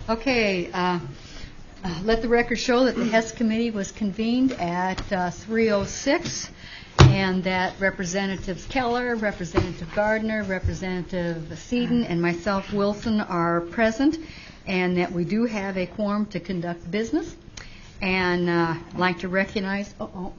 Okay, let the record show that the HES committee was convened at 3:06, and that Representatives Keller, Representative Gardner, Representative Seaton, and myself, Wilson, are present, and that we do have a quorum to conduct business. And I'd like to recognize, what's your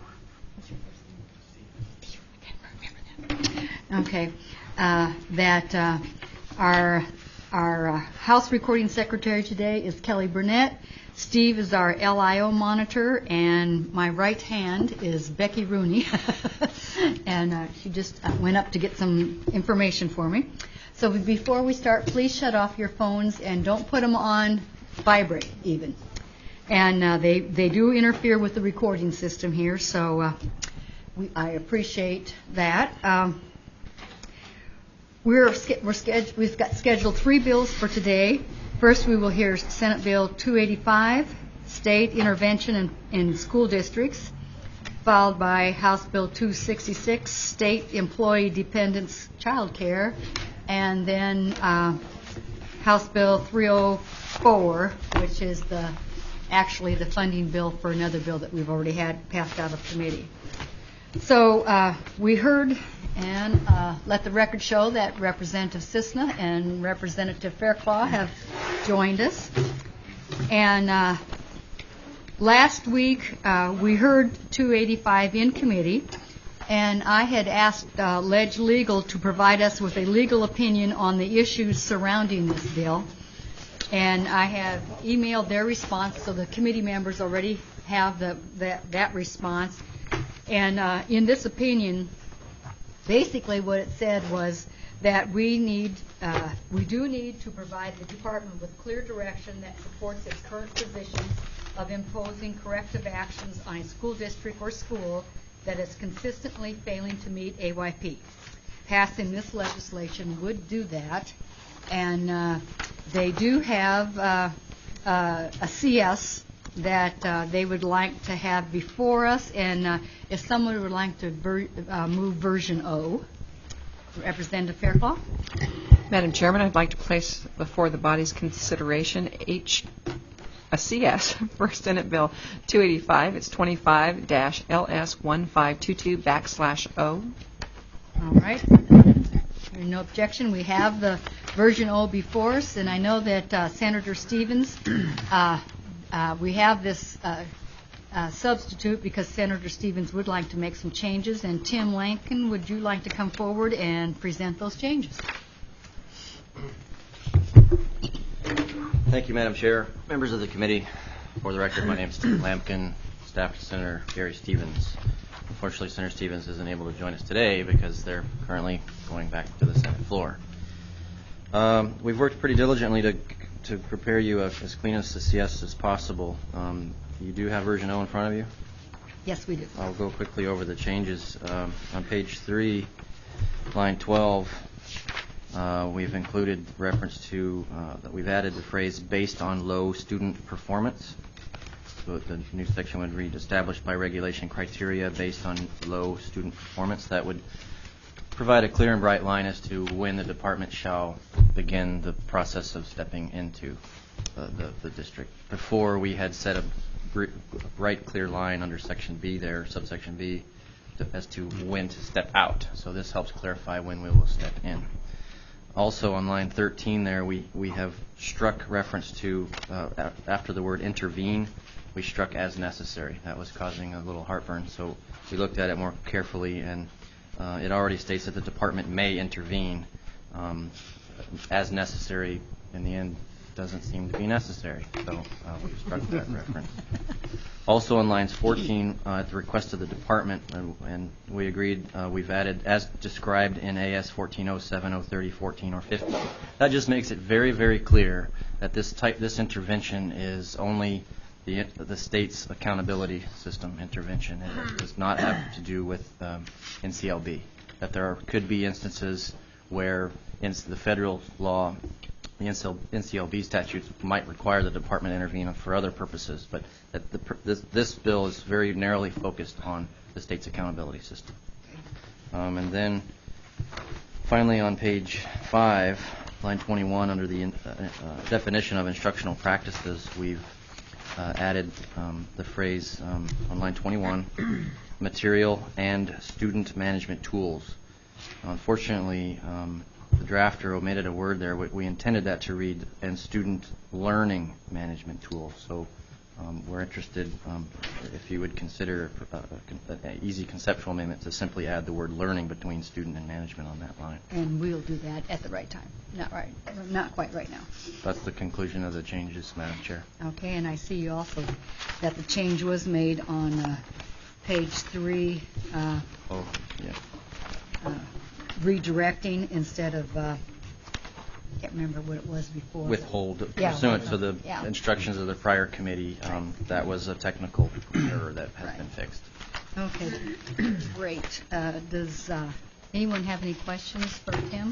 first name? I can't remember that. Okay, that our House Recording Secretary today is Kelly Burnett. Steve is our LIO monitor, and my right hand is Becky Rooney. And she just went up to get some information for me. So before we start, please shut off your phones and don't put them on vibrate even. And they do interfere with the recording system here, so I appreciate that. We've got scheduled 3 bills for today. First, we will hear Senate Bill 285, State Intervention in School Districts, followed by House Bill 266, State Employee Dependents Child Care, and then House Bill 304, which is actually the funding bill for another bill that we've already had passed out of committee. So we heard and let the record show that Representative Cisna and Representative Fairclough have joined us. And last week we heard 285 in committee, and I had asked Ledge Legal to provide us with a legal opinion on the issues surrounding this bill. And I have emailed their response, so the committee members already have that response. And in this opinion, basically what it said was that we do need to provide the department with clear direction that supports its current position of imposing corrective actions on a school district or school that is consistently failing to meet AYP. Passing this legislation would do that, and they do have a CS that they would like to have before us, and if someone would like to move version O. Representative Fairclough. Madam Chairman, I'd like to place before the body's consideration a CS for Senate Bill 285. It's 25-LS1522/O. All right. There's no objection. We have the version O before us, and I know that Senator Stevens, we have this substitute because Senator Stevens would like to make some changes. And Tim Lankin, would you like to come forward and present those changes? Thank you, Madam Chair. Members of the committee, for the record, my name is Tim Lampkin, staff to Senator Gary Stevens. Unfortunately, Senator Stevens isn't able to join us today because they're currently going back to the Senate floor. We've worked pretty diligently to prepare you as clean as the CS as possible. You do have version O in front of you? Yes, we do. I'll go quickly over the changes. On page 3, line 12, we've included reference to that we've added the phrase based on low student performance. So the new section would read established by regulation criteria based on low student performance. That would provide a clear and bright line as to when the department shall begin the process of stepping into the district. Before, we had set a bright, clear line under section B there, subsection B, as to when to step out. So this helps clarify when we will step in. Also on line 13 there, we have struck reference to, after the word intervene, we struck as necessary. That was causing a little heartburn, so we looked at it more carefully, and it already states that the department may intervene. As necessary, in the end, doesn't seem to be necessary, so we struck that reference. Also on lines 14, at the request of the department, and we agreed, we've added, as described in AS 1407, 030, 14, or 15. That just makes it very, very clear that this intervention is only the state's accountability system intervention. It does not have to do with NCLB. That there could be instances where the federal law, the NCLB statutes might require the department to intervene for other purposes, but that this bill is very narrowly focused on the state's accountability system. And then finally on page 5, line 21, under the definition of instructional practices, we've added the phrase on line 21, material and student management tools. Unfortunately, the drafter omitted a word there. We intended that to read, and student learning management tools. So we're interested if you would consider an easy conceptual amendment to simply add the word learning between student and management on that line. And we'll do that at the right time. Not quite right now. That's the conclusion of the changes, Madam Chair. Okay, and I see also that the change was made on page 3, Oh, yeah. redirecting instead of, I can't remember what it was before. Withhold Yeah, pursuant to the yeah. instructions of the prior committee. That was a technical error that has Right. been fixed. Okay, great. Does anyone have any questions for Tim?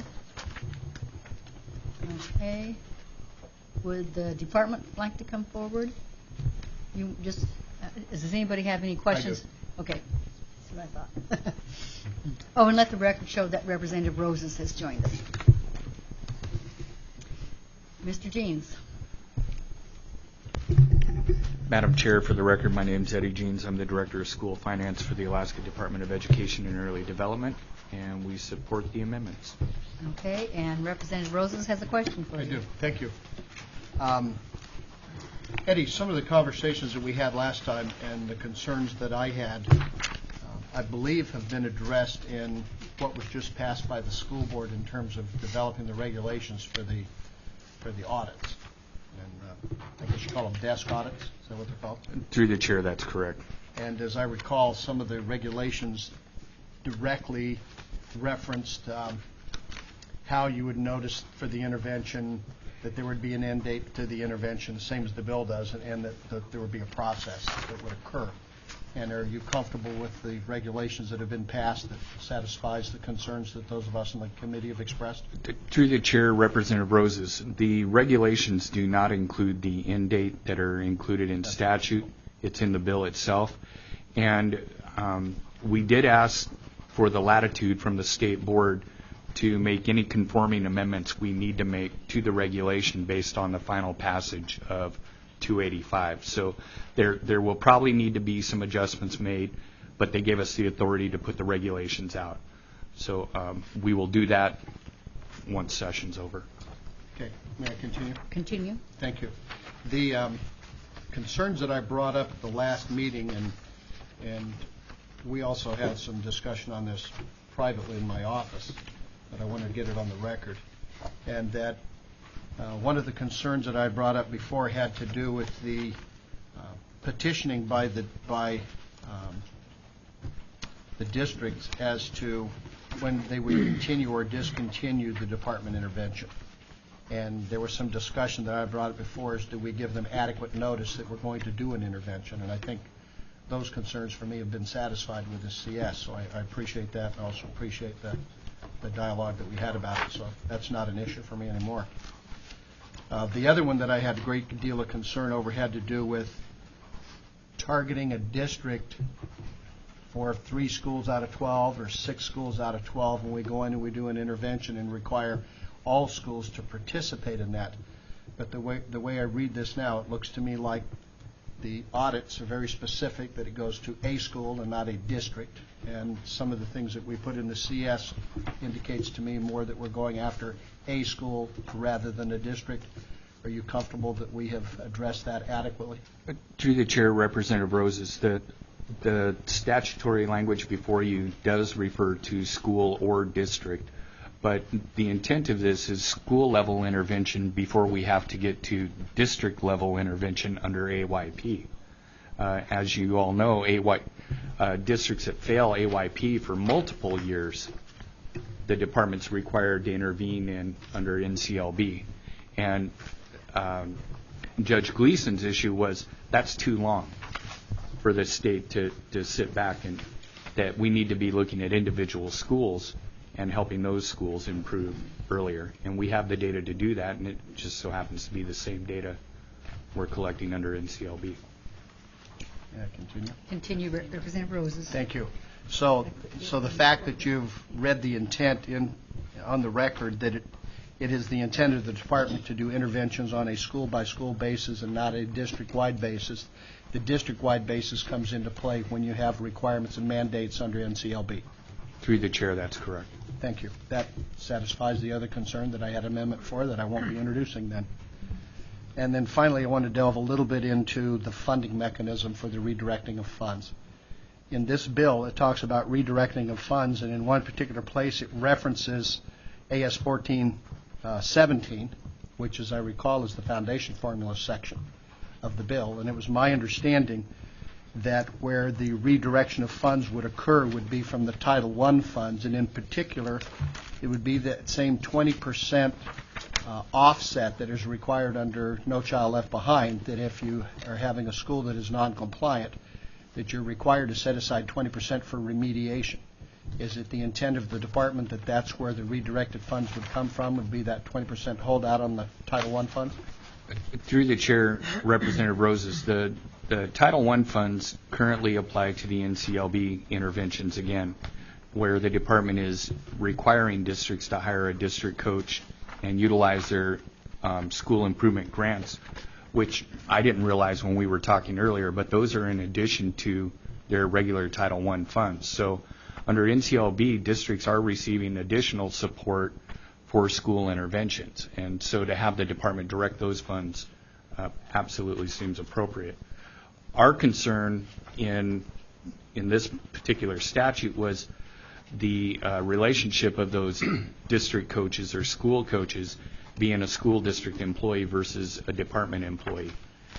Okay. Would the department like to come forward? You just, does anybody have any questions? Okay, that's what I thought. Oh, and let the record show that Representative Roses has joined us. Mr. Jeans. Madam Chair, for the record, my name is Eddie Jeans. I'm the Director of School Finance for the Alaska Department of Education and Early Development, and we support the amendments. Okay, and Representative Roses has a question for you. I do. Thank you. Eddie, some of the conversations that we had last time and the concerns that I had, I believe have been addressed in what was just passed by the school board in terms of developing the regulations for the audits. And I guess you call them desk audits. Is that what they're called? Through the Chair, that's correct. And as I recall, some of the regulations directly referenced how you would notice for the intervention that there would be an end date to the intervention, the same as the bill does, and that there would be a process that would occur. And are you comfortable with the regulations that have been passed that satisfies the concerns that those of us in the committee have expressed? Through the Chair, Representative Roses, the regulations do not include the end date that are included in statute. It's in the bill itself. And we did ask for the latitude from the state board to make any conforming amendments we need to make to the regulation based on the final passage of 285. So there will probably need to be some adjustments made, but they gave us the authority to put the regulations out. So we will do that once session's over. Okay. May I continue? Continue. Thank you. The concerns that I brought up at the last meeting, and we also had some discussion on this privately in my office, but I want to get it on the record, and that one of the concerns that I brought up before had to do with the petitioning by the districts as to when they would continue or discontinue the department intervention. And there was some discussion that I brought up before as do we give them adequate notice that we're going to do an intervention, and I think those concerns for me have been satisfied with the CS, so I appreciate that, and also appreciate the dialogue that we had about it, so that's not an issue for me anymore. The other one that I had a great deal of concern over had to do with targeting a district for 3 schools out of 12 or 6 schools out of 12 when we go in and we do an intervention and require all schools to participate in that. But the way I read this now, it looks to me like the audits are very specific, that it goes to a school and not a district. And some of the things that we put in the CS indicates to me more that we're going after a school rather than a district. Are you comfortable that we have addressed that adequately? Through the Chair, Representative Roses, the statutory language before you does refer to school or district, but the intent of this is school-level intervention before we have to get to district-level intervention under AYP. As you all know, districts that fail AYP for multiple years, the department's required to intervene in under NCLB. And Judge Gleason's issue was that's too long for the state to sit back, and that we need to be looking at individual schools and helping those schools improve earlier. And we have the data to do that, and it just so happens to be the same data we're collecting under NCLB. Yeah, continue. Continue, Representative Roses. Thank you. So the fact that you've read the intent on the record that it is the intent of the department to do interventions on a school-by-school basis and not a district-wide basis. The district-wide basis comes into play when you have requirements and mandates under NCLB. Through the chair, that's correct. Thank you. That satisfies the other concern that I had amendment for that I won't be introducing then. And then finally, I want to delve a little bit into the funding mechanism for the redirecting of funds. In this bill, it talks about redirecting of funds, and in one particular place it references AS 1417, which, as I recall, is the foundation formula section of the bill. And it was my understanding that where the redirection of funds would occur would be from the Title I funds, and in particular, it would be that same 20% offset that is required under No Child Left Behind, that if you are having a school that is non-compliant, that you're required to set aside 20% for remediation. Is it the intent of the department that that's where the redirected funds would come from, would be that 20% holdout on the Title I funds? Through the chair, Representative Roses, the Title I funds currently apply to the NCLB interventions again, where the department is requiring districts to hire a district coach and utilize their school improvement grants, which I didn't realize when we were talking earlier, but those are in addition to their regular Title I funds. So under NCLB, districts are receiving additional support for school interventions. And so to have the department direct those funds absolutely seems appropriate. Our concern in this particular statute was the relationship of those district coaches or school coaches being a school district employee versus a department employee.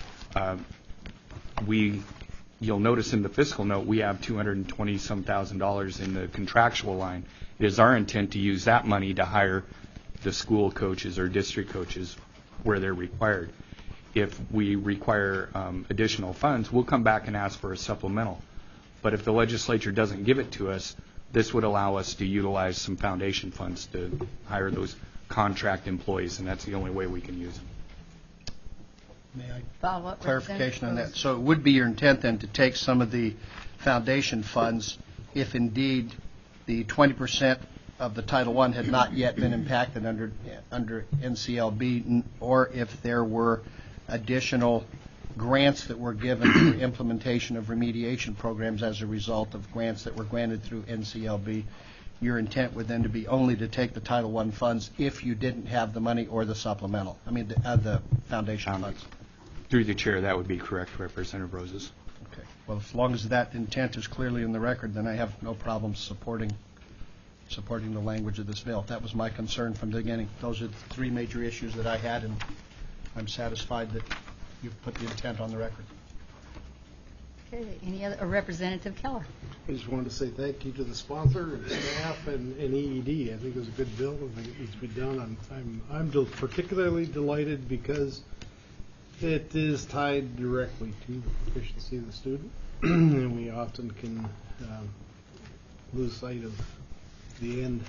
You'll notice in the fiscal note we have $220-some thousand in the contractual line. It is our intent to use that money to hire the school coaches or district coaches where they're required. If we require additional funds, we'll come back and ask for a supplemental. But if the legislature doesn't give it to us, this would allow us to utilize some foundation funds to hire those contract employees, and that's the only way we can use them. May I Follow up. clarification on that? So it would be your intent then to take some of the foundation funds if indeed the 20% of the Title I had not yet been impacted under NCLB, or if there were additional grants that were given for implementation of remediation programs as a result of grants that were granted through NCLB. Your intent would then to be only to take the Title I funds if you didn't have the money or the supplemental, the foundation funds. Through the chair, that would be correct, Representative Roses. Okay. Well, as long as that intent is clearly in the record, then I have no problem supporting the language of this bill. That was my concern from the beginning. Those are the three major issues that I had, and I'm satisfied that you've put the intent on the record. Okay, any other, Representative Keller? I just wanted to say thank you to the sponsor and staff and EED. I think it was a good bill. I think it needs to be done. I'm particularly delighted because it is tied directly to the proficiency of the student, and we often can lose sight of the end.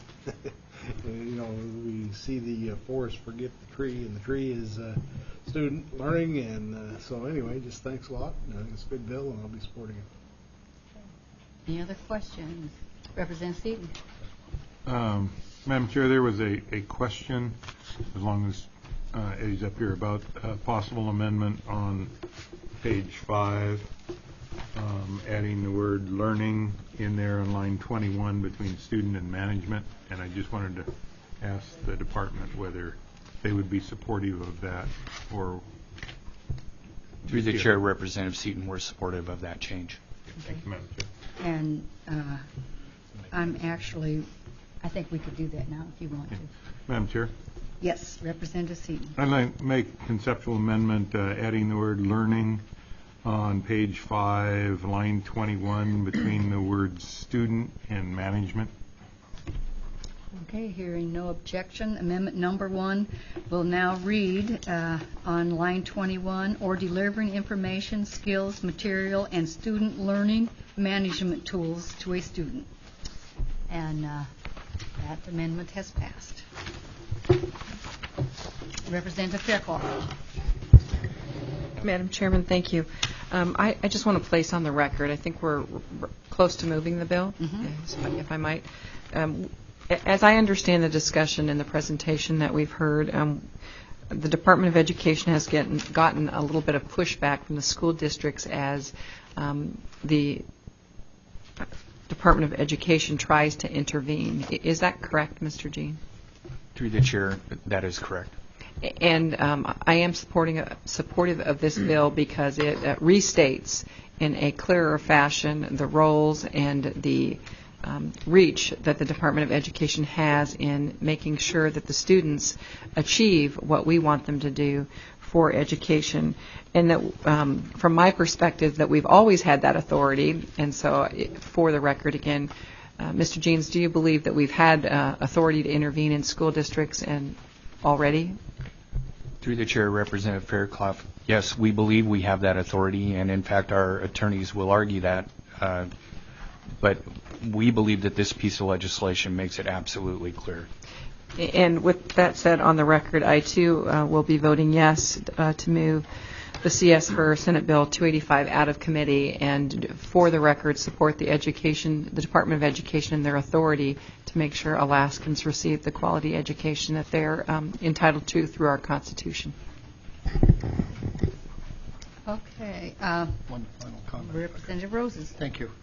We see the forest, forget the tree, and the tree is student learning. And so anyway, just thanks a lot. I think it's a good bill, and I'll be supporting it. Any other questions? Representative Seaton? Madam Chair, there was a question, as long as Eddie's up here, about a possible amendment on page 5, adding the word learning in there on line 21 between student and management, and I just wanted to ask the department whether they would be supportive of that, or... Through the chair, Representative Seaton, we're supportive of that change. Thank you, Madam Chair. And I think we could do that now if you want to. Madam Chair? Yes, Representative Seaton. I'd like to make conceptual amendment adding the word learning on page 5, line 21, between the words student and management. Okay, hearing no objection, amendment number 1 will now read on line 21, or delivering information, skills, material, and student learning management tools to a student. And that amendment has passed. Representative Fairclough. Madam Chairman, thank you. I just want to place on the record, I think we're close to moving the bill, if I might. As I understand the discussion and the presentation that we've heard, the Department of Education has gotten a little bit of pushback from the school districts as the Department of Education tries to intervene. Is that correct, Mr. Jean? Through the chair, that is correct. And I am supportive of this bill because it restates in a clearer fashion the roles and the reach that the Department of Education has in making sure that the students achieve what we want them to do for education. And that, from my perspective, that we've always had that authority. And so, for the record, again, Mr. Jeans, do you believe that we've had authority to intervene in school districts and already? Through the chair, Representative Fairclough, yes, we believe we have that authority, and in fact, our attorneys will argue that. But we believe that this piece of legislation makes it absolutely clear. And with that said, on the record, I too will be voting yes to move the CS for Senate Bill 285 out of committee, and for the record, support the Department of Education and their authority to make sure Alaskans receive the quality education that they're entitled to through our Constitution. Okay. One final comment. Representative Roses. Thank you.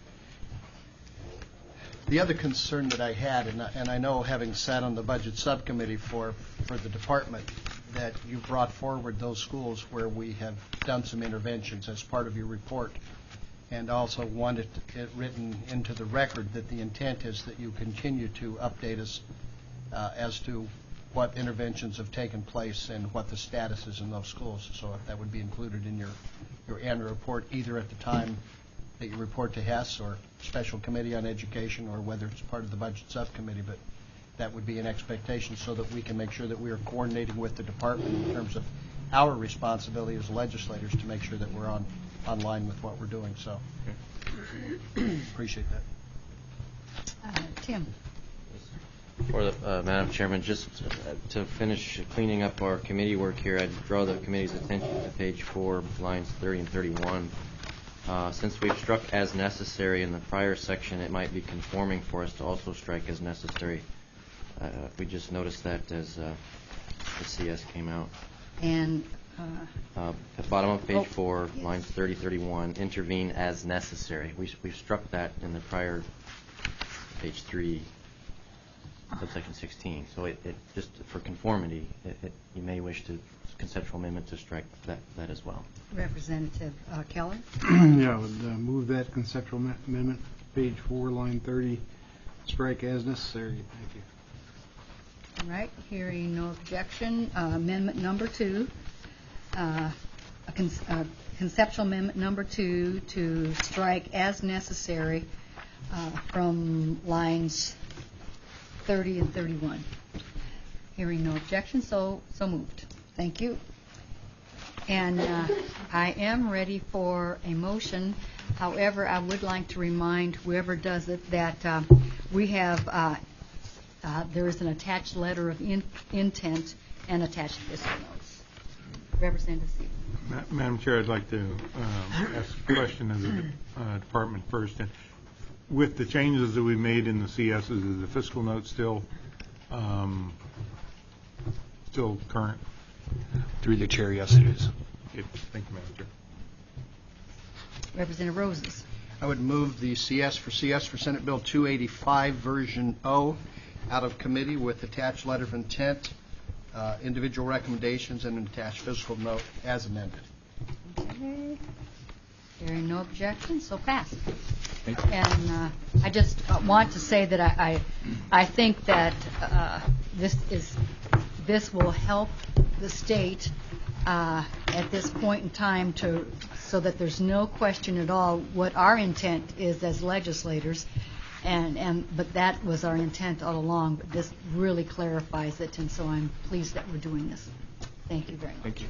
The other concern that I had, and I know having sat on the budget subcommittee for the department, that you brought forward those schools where we have done some interventions as part of your report, and also wanted it written into the record that the intent is that you continue to update us as to what interventions have taken place and what the status is in those schools. So if that would be included in your annual report, either at the time that you report to HES or Special Committee on Education, or whether it's part of the Budget Subcommittee, but that would be an expectation so that we can make sure that we are coordinating with the department in terms of our responsibility as legislators to make sure that we're on line with what we're doing. So appreciate that. Tim. For the Madam Chairman, just to finish cleaning up our committee work here, I'd draw the committee's attention to page 4, lines 30 and 31. Since we've struck as necessary in the prior section, it might be conforming for us to also strike as necessary. We just noticed that as the CS came out. And at the bottom of page 4, yes. Lines 30, 31, intervene as necessary. We've struck that in the prior page 3, subsection 16. So it just for conformity, you may wish to conceptual amendment to strike that as well. Representative Keller. Yeah, I would move that conceptual amendment, page 4, line 30, strike as necessary. Thank you. All right, hearing no objection. Amendment number 2, conceptual amendment number 2 to strike as necessary from lines 30 and 31. Hearing no objection, so moved. Thank you. And I am ready for a motion. However, I would like to remind whoever does it that we have there is an attached letter of intent and attached fiscal notes. Representative Stevens. Madam Chair, I'd like to ask a question of the department first. And with the changes that we made in the CSs, is the fiscal note still current? Through the chair, yes, it is. Thank you, Madam Chair. Representative Roses. I would move the CS for Senate Bill 285 version O out of committee with attached letter of intent, individual recommendations, and an attached fiscal note as amended. Okay. Hearing no objection, so passed. Thank you. And I just want to say that I think that this will help the state at this point in time so that there's no question at all what our intent is as legislators, but that was our intent all along. But this really clarifies it, and so I'm pleased that we're doing this. Thank you very much. Thank you.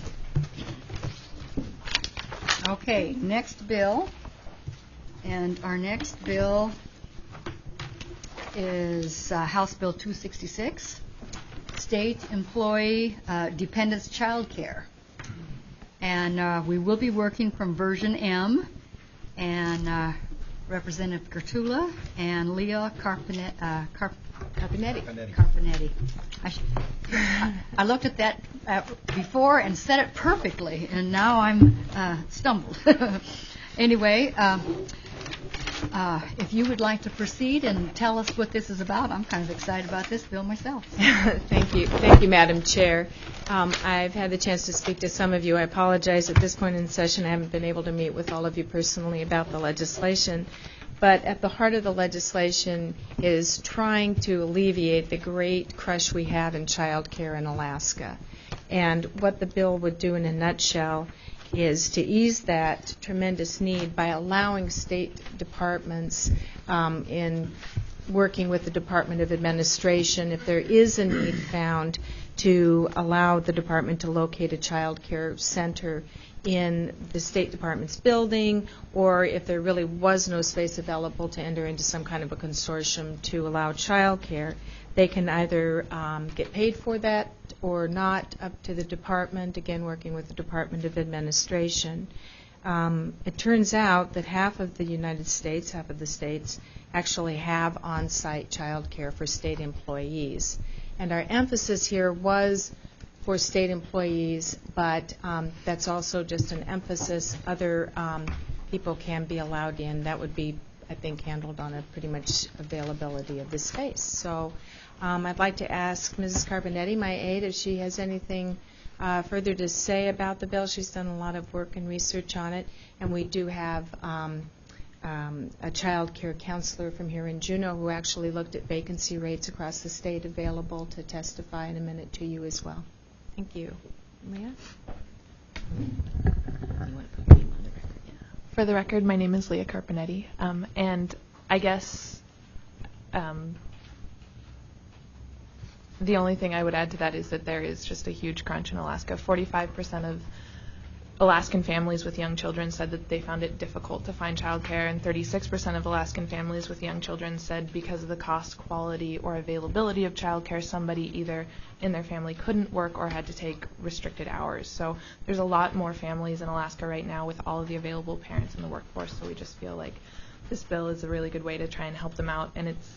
Okay, next bill, and our next bill is House Bill 266. State Employee Dependents Child Care. And we will be working from version M, and Representative Gertula, and Leah Carpenetti. Carpenetti. Carpenetti. I looked at that before and said it perfectly, and now I'm stumbled. Anyway, if you would like to proceed and tell us what this is about, I'm kind of excited about this bill myself. Thank you, Madam Chair. I've had the chance to speak to some of you. I apologize at this point in the session. I haven't been able to meet with all of you personally about the legislation. But at the heart of the legislation is trying to alleviate the great crush we have in child care in Alaska. And what the bill would do in a nutshell is to ease that tremendous need by allowing state departments in working with the Department of Administration, if there is a need found, to allow the department to locate a child care center in the State Department's building, or if there really was no space available, to enter into some kind of a consortium to allow child care. They can either get paid for that or not, up to the department, again working with the Department of Administration. It turns out that half of the states actually have on-site child care for state employees. And our emphasis here was for state employees, but that's also just an emphasis. Other people can be allowed in. That would be, I think, handled on a pretty much availability of the space. So I'd like to ask Mrs. Carpenetti, my aide, if she has anything further to say about the bill. She's done a lot of work and research on it, and we do have a child care counselor from here in Juneau who actually looked at vacancy rates across the state available to testify in a minute to you as well. Thank you. Leah? For the record, my name is Leah Carpenetti, and I guess the only thing I would add to that is that there is just a huge crunch in Alaska. 45% of Alaskan families with young children said that they found it difficult to find childcare, and 36% of Alaskan families with young children said because of the cost, quality, or availability of childcare, somebody either in their family couldn't work or had to take restricted hours. So there's a lot more families in Alaska right now with all of the available parents in the workforce, so we just feel like this bill is a really good way to try and help them out, and it's.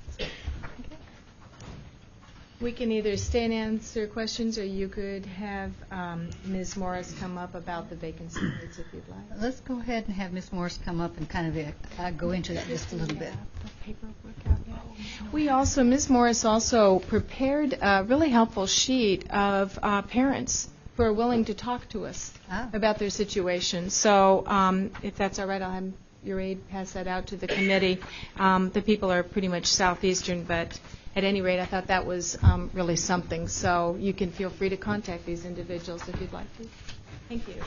We can either stay and answer questions, or you could have Ms. Morris come up about the vacancy rates if you'd like. Let's go ahead and have Ms. Morris come up and kind of go into that just a little bit. Ms. Morris also prepared a really helpful sheet of parents who are willing to talk to us about their situation. So if that's all right, I'll have your aide pass that out to the committee. The people are pretty much southeastern, but at any rate, I thought that was really something. So you can feel free to contact these individuals if you'd like to. Thank you.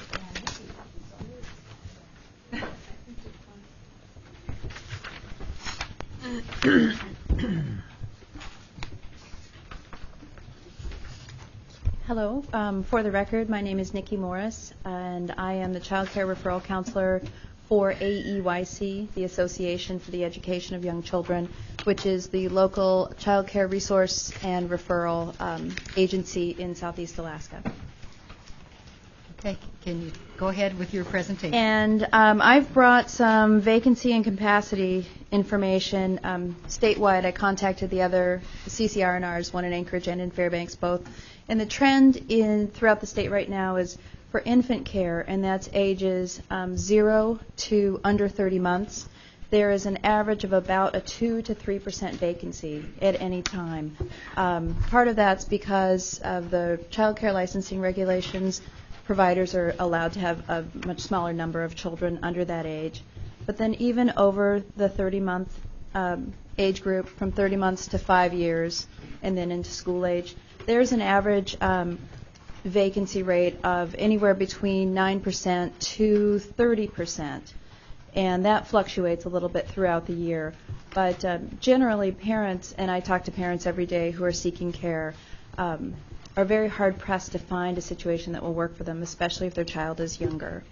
Hello. For the record, my name is Nikki Morris, and I am the Child Care Referral Counselor for AEYC, the Association for the Education of Young Children, which is the local child care resource and referral agency in Southeast Alaska. Okay, can you go ahead with your presentation? And I've brought some vacancy and capacity information statewide. I contacted the other CCR&Rs, one in Anchorage and in Fairbanks both. And the trend throughout the state right now is for infant care, and that's ages 0 to under 30 months. There is an average of about a 2 to 3% vacancy at any time. Part of that's because of the child care licensing regulations. Providers are allowed to have a much smaller number of children under that age. But then even over the 30-month age group, from 30 months to 5 years, and then into school age, there's an average vacancy rate of anywhere between 9% to 30%. And that fluctuates a little bit throughout the year. But generally, parents, and I talk to parents every day who are seeking care, are very hard-pressed to find a situation that will work for them, especially if their child is younger.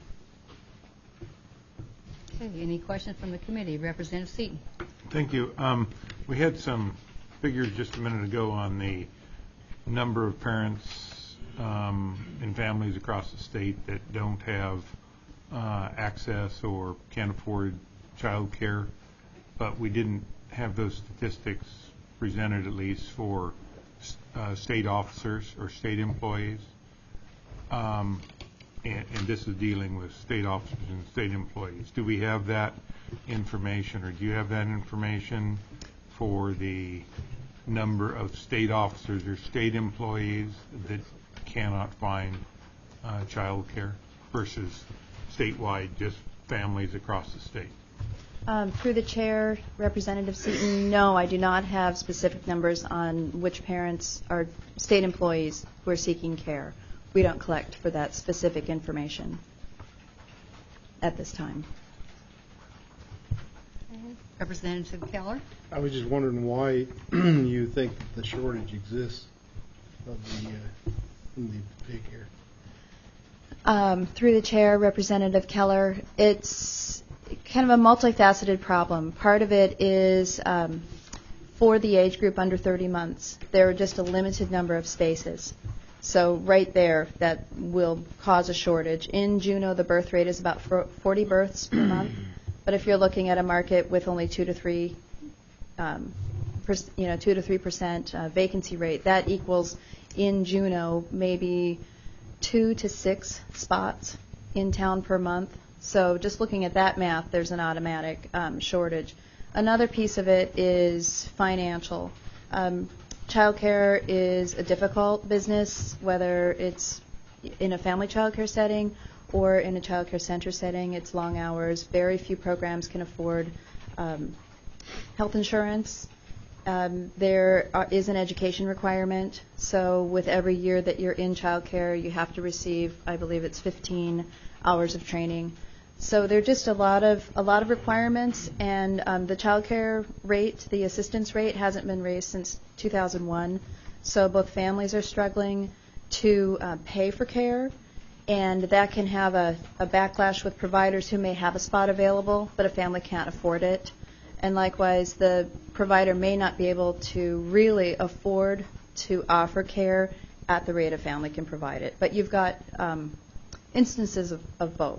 Okay, any questions from the committee? Representative Seaton. Thank you. We had some figures just a minute ago on the number of parents in families across the state that don't have access or can't afford childcare, but we didn't have those statistics presented, at least for state officers or state employees. And this is dealing with state officers and state employees. Do we have that information, or do you have that information for the number of state officers or state employees that cannot find child care versus statewide, just families across the state? Through the chair, Representative Seaton, no, I do not have specific numbers on which parents are state employees who are seeking care. We don't collect for that specific information at this time. Representative Keller? I was just wondering why you think the shortage exists of in the daycare. Through the chair, Representative Keller, it's kind of a multifaceted problem. Part of it is for the age group under 30 months, there are just a limited number of spaces. So right there, that will cause a shortage. In Juneau, the birth rate is about 40 births per month. But if you're looking at a market with only 2 to 3% vacancy rate, that equals in Juneau maybe 2 to 6 spots in town per month. So just looking at that math, there's an automatic shortage. Another piece of it is financial. Childcare is a difficult business, whether it's in a family childcare setting or in a childcare center setting. It's long hours. Very few programs can afford health insurance. There is an education requirement. So with every year that you're in childcare, you have to receive, I believe it's 15 hours of training. So there are just a lot of requirements, and the childcare rate, the assistance rate, hasn't been raised since 2001. So both families are struggling to pay for care, and that can have a backlash with providers who may have a spot available, but a family can't afford it. And likewise, the provider may not be able to really afford to offer care at the rate a family can provide it. But you've got instances of both.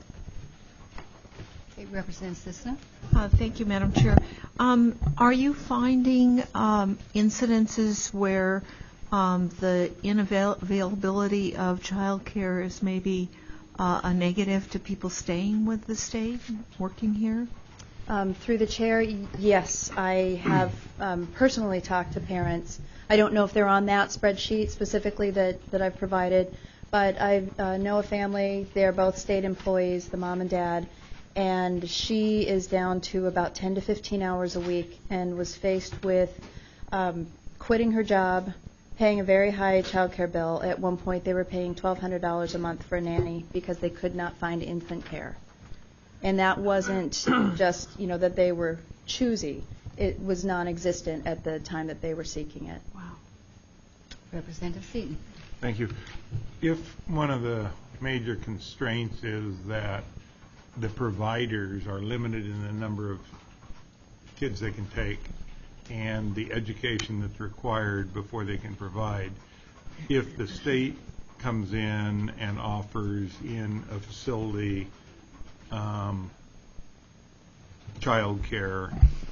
Okay, Representative Sisna? Thank you, Madam Chair. Are you finding incidences where the unavailability of child care is maybe a negative to people staying with the state, working here? Through the chair, yes. I have personally talked to parents. I don't know if they're on that spreadsheet specifically that I've provided, but I know a family. They're both state employees, the mom and dad, and she is down to about 10 to 15 hours a week and was faced with quitting her job, paying a very high child care bill. At one point, they were paying $1,200 a month for a nanny because they could not find infant care. And that wasn't just, that they were choosy. It was non-existent at the time that they were seeking it. Wow. Representative Seaton? Thank you. If one of the major constraints is that the providers are limited in the number of kids they can take and the education that's required before they can provide, if the state comes in and offers in a facility child care,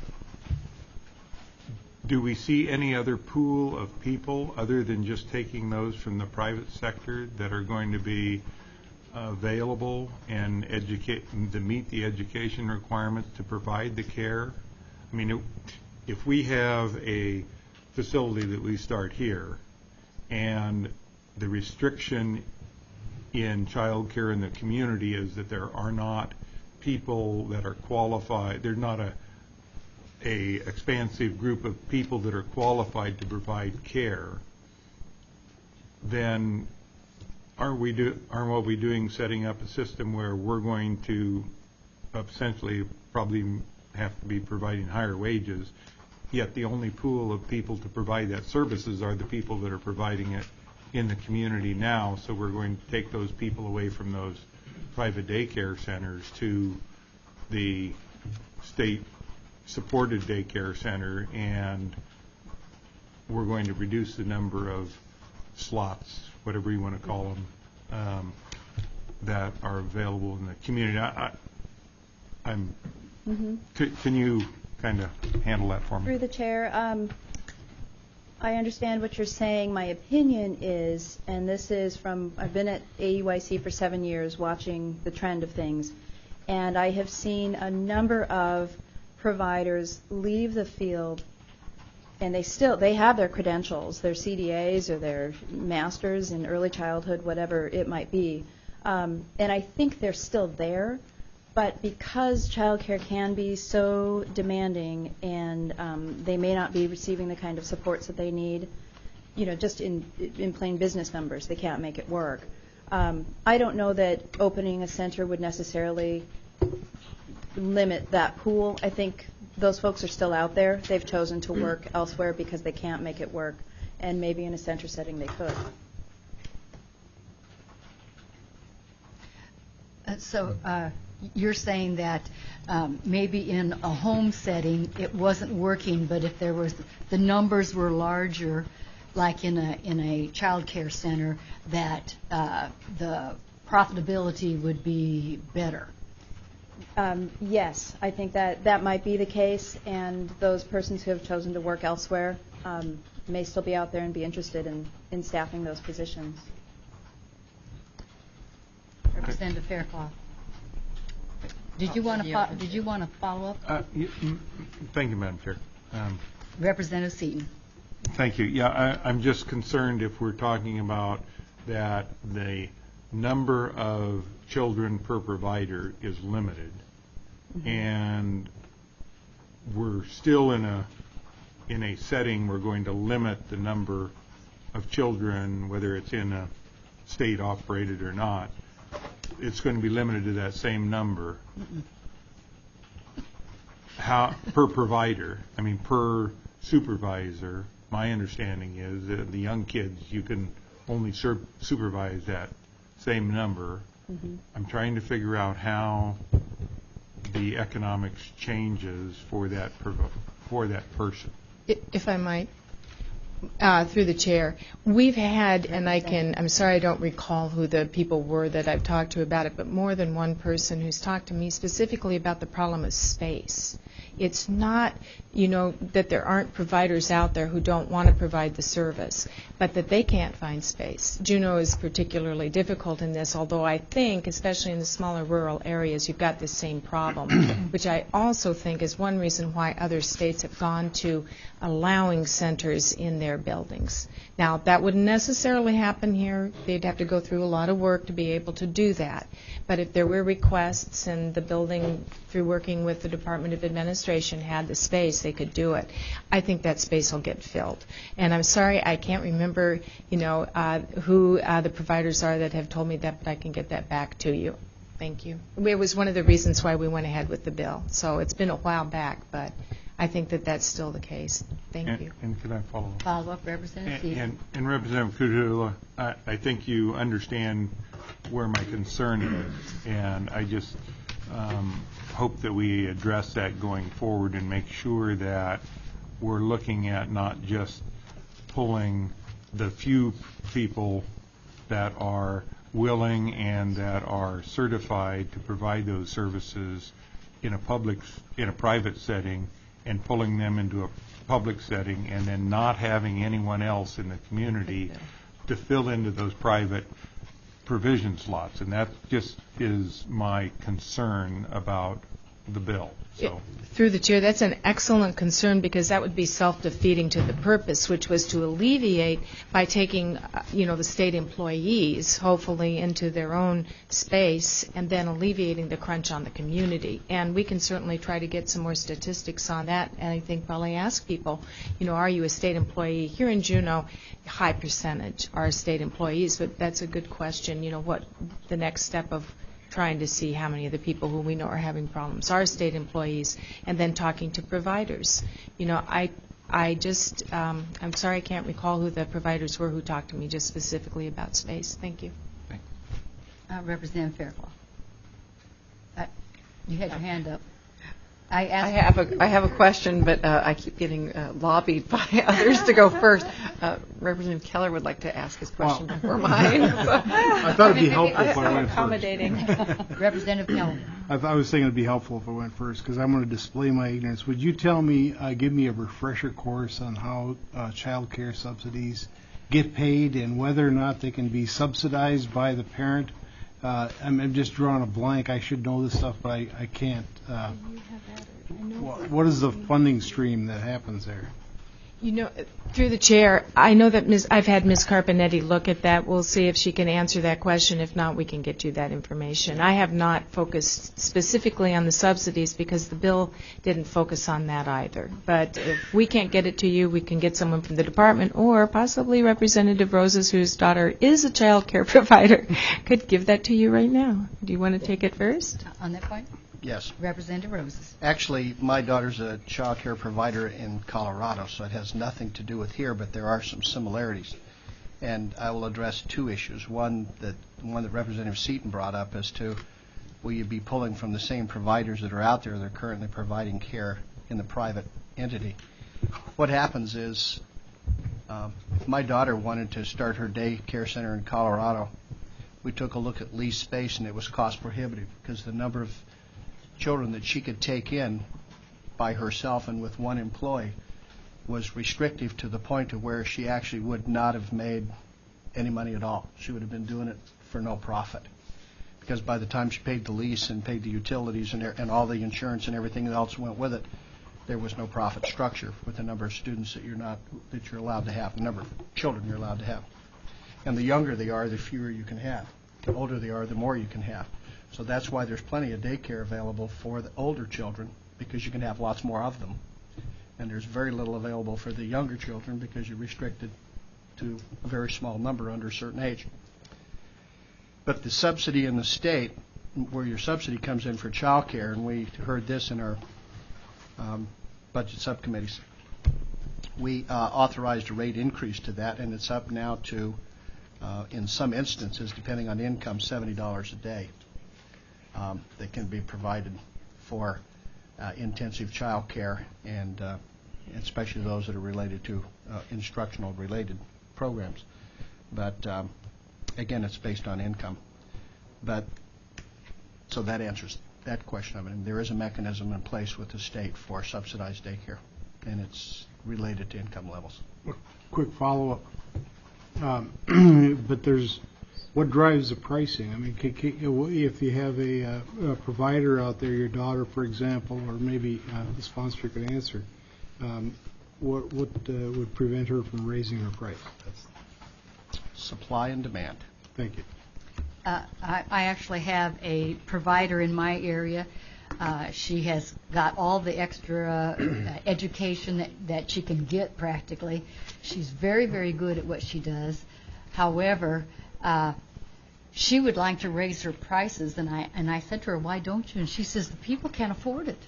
do we see any other pool of people other than just taking those from the private sector that are going to be available and to meet the education requirements to provide the care? I mean, if we have a facility that we start here and the restriction in child care in the community is that there are not people that are qualified, there's not a expansive group of people that are qualified to provide care, then aren't we doing setting up a system where we're going to essentially probably have to be providing higher wages, yet the only pool of people to provide that services are the people that are providing it in the community now, so we're going to take those people away from those private daycare centers to the state-supported daycare center, and we're going to reduce the number of slots, whatever you want to call them, that are available in the community. I'm Can you kind of handle that for me? Through the chair, I understand what you're saying. My opinion is, and this is from, I've been at AUIC for 7 years watching the trend of things, and I have seen a number of providers leave the field, and they have their credentials, their CDAs or their masters in early childhood, whatever it might be, and I think they're still there. But because childcare can be so demanding and they may not be receiving the kind of supports that they need, just in plain business numbers, they can't make it work. I don't know that opening a center would necessarily limit that pool. I think those folks are still out there. They've chosen to work elsewhere because they can't make it work, and maybe in a center setting they could. So you're saying that maybe in a home setting it wasn't working, but if the numbers were larger, like in a child care center, that the profitability would be better. Yes, I think that might be the case, and those persons who have chosen to work elsewhere may still be out there and be interested in staffing those positions. Representative Fairclough. Did you want to follow up? Thank you, Madam Chair. Representative Seaton. Thank you. Yeah, I'm just concerned if we're talking about that the number of children per provider is limited, and we're still in a setting we're going to limit the number of children, whether it's in a state operated or not. It's going to be limited to that same number. How per provider? I mean, per supervisor. My understanding is that the young kids, you can only supervise that same number. I'm trying to figure out how the economics changes for that person. If I might, through the chair, we've had, and I'm sorry I don't recall who the people were that I've talked to about it, but more than one person who's talked to me specifically about the problem of space. It's not, that there aren't providers out there who don't want to provide the service, but that they can't find space. Juneau is particularly difficult in this, although I think, especially in the smaller rural areas, you've got the same problem, which I also think is one reason why other states have gone to allowing centers in their buildings. Now, that wouldn't necessarily happen here. They'd have to go through a lot of work to be able to do that. But if there were requests and the building, through working with the Department of Administration, had the space, they could do it. I think that space will get filled. And I'm sorry, I can't remember, who the providers are that have told me that, but I can get that back to you. Thank you. It was one of the reasons why we went ahead with the bill. So it's been a while back, but I think that that's still the case. Thank you. And can I follow up? Follow up, Representative Seaton. And Representative Kudula, I think you understand where my concern is, and I just hope that we address that going forward and make sure that we're looking at not just pulling the few people that are willing and that are certified to provide those services in a private setting and pulling them into a public setting and then not having anyone else in the community to fill into those private provision slots. And that just is my concern about the bill. So. Through the chair, that's an excellent concern because that would be self-defeating to the purpose, which was to alleviate by taking, the state employees, hopefully, into their own space and then alleviating the crunch on the community. And we can certainly try to get some more statistics on that. And I think probably ask people, are you a state employee? Here in Juneau, high percentage are state employees, but that's a good question. What the next step of trying to see how many of the people who we know are having problems are state employees, and then talking to providers. I just, I'm sorry I can't recall who the providers were who talked to me just specifically about space. Thank you. Representative Fairclough. You had your hand up. I I asked. have a question, but I keep getting lobbied by others to go first. Representative Keller would like to ask his question before mine. I thought it'd be helpful if I went first. Accommodating. Representative Keller. I was thinking it'd be helpful if I went first because I'm going to display my ignorance. Would you tell me, give me a refresher course on how child care subsidies get paid and whether or not they can be subsidized by the parent? I'm just drawing a blank. I should know this stuff, but I can't. What is the funding stream that happens there? You know, through the chair, I know that I've had Ms. Carpenetti look at that. We'll see if she can answer that question. If not, we can get you that information. I have not focused specifically on the subsidies because the bill didn't focus on that either. But if we can't get it to you, we can get someone from the department or possibly Representative Roses, whose daughter is a child care provider, could give that to you right now. Do you want to take it first? On that point? Yes. Representative Roses. Actually, my daughter's a child care provider in Colorado, so it has nothing to do with here, but there are some similarities. And I will address two issues. One that Representative Seaton brought up as to will you be pulling from the same providers that are out there that are currently providing care in the private entity. What happens is if my daughter wanted to start her day care center in Colorado, we took a look at leased space and it was cost prohibitive because the number of children that she could take in by herself and with one employee was restrictive to the point of where she actually would not have made any money at all. She would have been doing it for no profit because by the time she paid the lease and paid the utilities and all the insurance and everything else went with it, there was no profit structure with the number of students that you're allowed to have, the number of children you're allowed to have. And the younger they are, the fewer you can have. The older they are, the more you can have. So that's why there's plenty of daycare available for the older children because you can have lots more of them. And there's very little available for the younger children because you're restricted to a very small number under a certain age. But the subsidy in the state, where your subsidy comes in for child care, and we heard this in our budget subcommittees, we authorized a rate increase to that, and it's up now to, in some instances, depending on income, $70 a day. That can be provided for intensive child care and especially those that are related to instructional related programs. But again, it's based on income. But so that answers that question of it. And there is a mechanism in place with the state for subsidized daycare, and it's related to income levels. Quick follow-up. But what drives the pricing? I mean, if you have a provider out there, your daughter, for example, or maybe the sponsor could answer, what would prevent her from raising her price? Supply and demand. Thank you. I actually have a provider in my area. She has got all the extra education that she can get practically. She's very, very good at what she does. However, she would like to raise her prices, and I said to her, "Why don't you?" And she says, "The people can't afford it."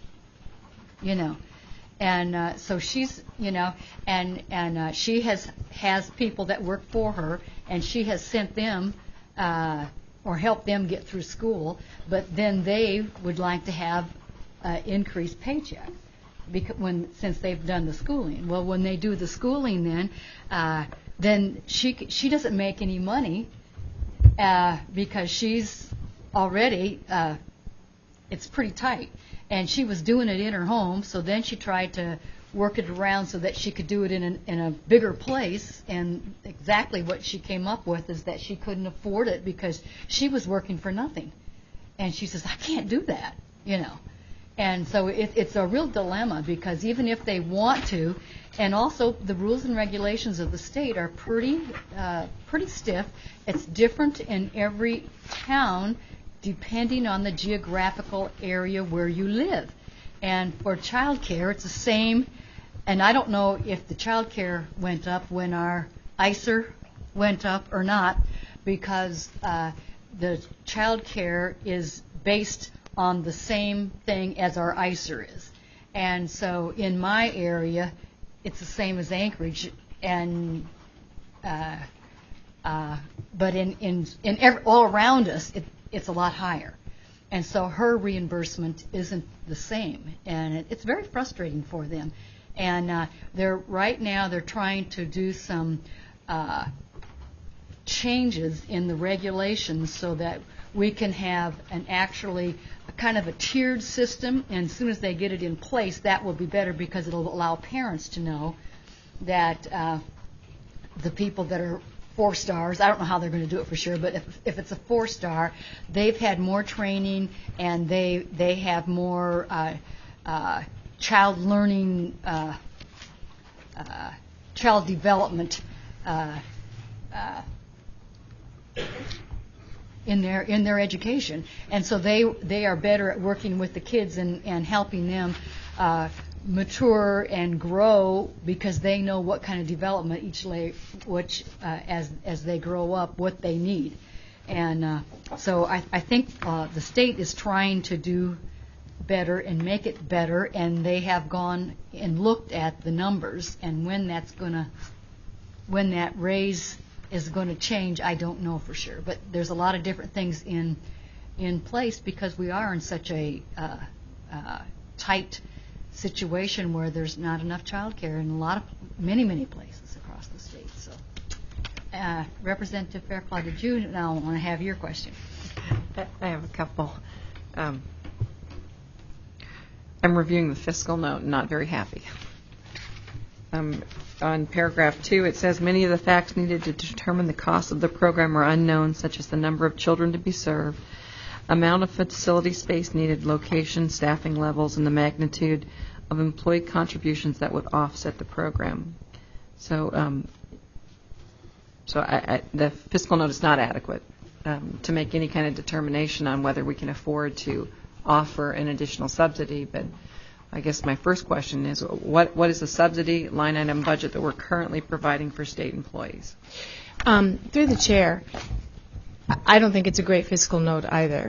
And so she's, and she has people that work for her, and she has sent them or helped them get through school, but then they would like to have increased paycheck since they've done the schooling. Well, when they do the schooling, then she doesn't make any money because she's already it's pretty tight, and she was doing it in her home. So then she tried to work it around so that she could do it in a bigger place, and exactly what she came up with is that she couldn't afford it because she was working for nothing, and she says, "I can't do that," And so it's a real dilemma because even if they want to, and also the rules and regulations of the state are pretty stiff. It's different in every town depending on the geographical area where you live. And for child care, it's the same. And I don't know if the child care went up when our ICER went up or not, because the child care is based on the same thing as our ICER is. And so in my area, it's the same as Anchorage, and but all around us, it's a lot higher. and so her reimbursement isn't the same, and it's very frustrating for them. And right now they're trying to do some changes in the regulations so that we can have kind of a tiered system, and as soon as they get it in place, that will be better because it'll allow parents to know that the people that are 4 stars, I don't know how they're going to do it for sure, but if it's a 4-star, they've had more training and they have more child learning, child development in their education, and so they are better at working with the kids and helping them mature and grow because they know what kind of development as they grow up, what they need. And so I think the state is trying to do better and make it better, and they have gone and looked at the numbers, and when that raise is going to change, I don't know for sure. But there's a lot of different things in place because we are in such a tight situation where there's not enough child care in many places across the state. So, Representative Fairclough, did you now want to have your question? I have a couple. I'm reviewing the fiscal note and not very happy. On paragraph 2, it says many of the facts needed to determine the cost of the program are unknown, such as the number of children to be served, amount of facility space needed, location, staffing levels, and the magnitude of employee contributions that would offset the program. So the fiscal note is not adequate to make any kind of determination on whether we can afford to offer an additional subsidy. But I guess my first question is, what is the subsidy line item budget that we're currently providing for state employees? Through the chair, I don't think it's a great fiscal note either.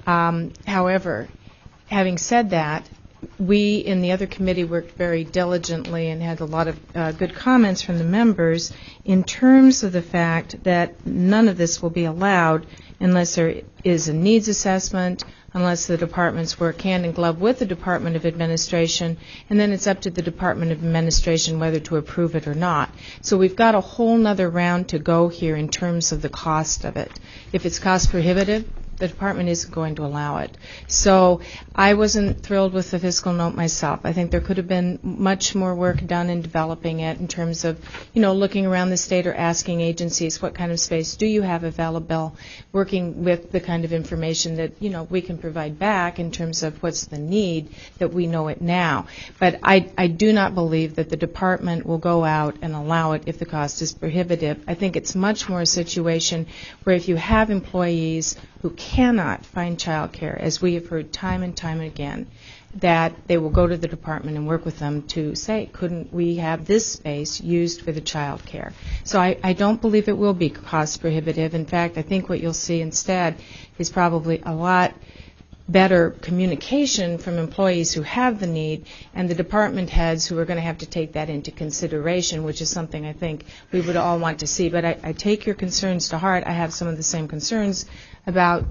However, having said that, we in the other committee worked very diligently and had a lot of good comments from the members in terms of the fact that none of this will be allowed unless there is a needs assessment, unless the departments work hand in glove with the Department of Administration, and then it's up to the Department of Administration whether to approve it or not. So we've got a whole nother round to go here in terms of the cost of it. If it's cost prohibitive, the department isn't going to allow it. So I wasn't thrilled with the fiscal note myself. I think there could have been much more work done in developing it in terms of, looking around the state or asking agencies what kind of space do you have available, working with the kind of information that, we can provide back in terms of what's the need that we know it now. But I do not believe that the department will go out and allow it if the cost is prohibitive. I think it's much more a situation where if you have employees who cannot find child care, as we have heard time and time again, that they will go to the department and work with them to say, couldn't we have this space used for the child care? So I don't believe it will be cost prohibitive. In fact, I think what you'll see instead is probably a lot better communication from employees who have the need and the department heads who are going to have to take that into consideration, which is something I think we would all want to see. But I take your concerns to heart. I have some of the same concerns about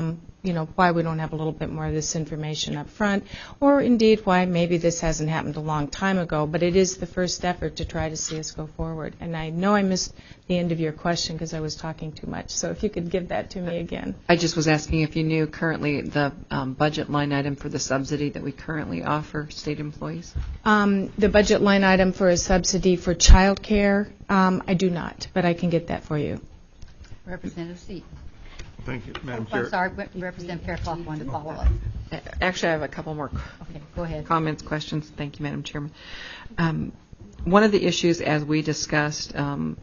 why we don't have a little bit more of this information up front, or indeed why maybe this hasn't happened a long time ago, but it is the first effort to try to see us go forward. And I know I missed the end of your question because I was talking too much, so if you could give that to me again. I just was asking if you knew currently the budget line item for the subsidy that we currently offer state employees. The budget line item for a subsidy for child care, I do not, but I can get that for you. Representative Seaton. Thank you, Madam Chair. I'm sorry, Representative Fairclough wanted to follow up. Actually, I have a couple more go ahead. Comments, questions. Thank you, Madam Chairman. One of the issues, as we discussed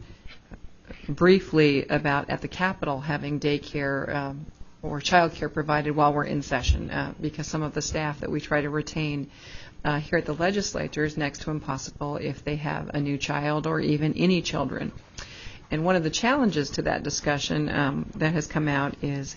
briefly about at the Capitol having daycare or child care provided while we're in session, because some of the staff that we try to retain here at the legislature is next to impossible if they have a new child or even any children. And one of the challenges to that discussion that has come out is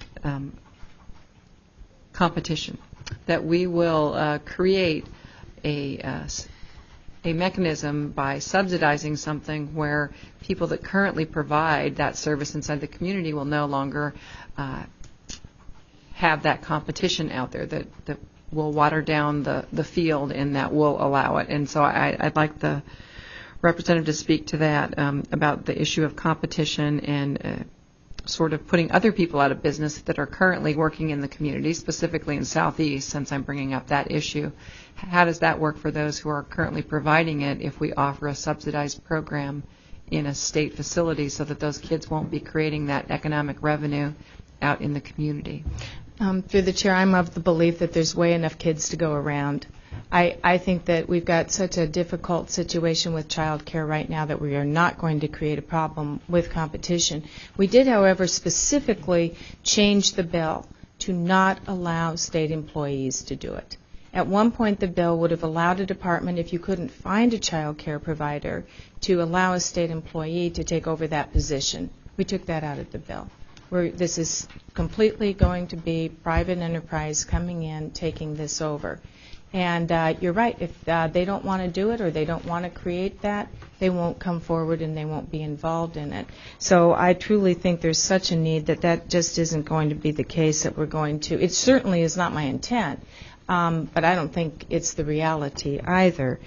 competition, that we will create a mechanism by subsidizing something where people that currently provide that service inside the community will no longer have that competition out there that will water down the field and that will allow it. And so I'd like the representative to speak to that about the issue of competition and sort of putting other people out of business that are currently working in the community, specifically in Southeast, since I'm bringing up that issue. How does that work for those who are currently providing it if we offer a subsidized program in a state facility so that those kids won't be creating that economic revenue out in the community? Through the chair, I'm of the belief that there's way enough kids to go around. I think that we've got such a difficult situation with child care right now that we are not going to create a problem with competition. We did, however, specifically change the bill to not allow state employees to do it. At one point, the bill would have allowed a department, if you couldn't find a child care provider, to allow a state employee to take over that position. We took that out of the bill. This is completely going to be private enterprise coming in, taking this over. And you're right, if they don't want to do it or they don't want to create that, they won't come forward and they won't be involved in it. So I truly think there's such a need that just isn't going to be the case that we're going to. It certainly is not my intent, but I don't think it's the reality either.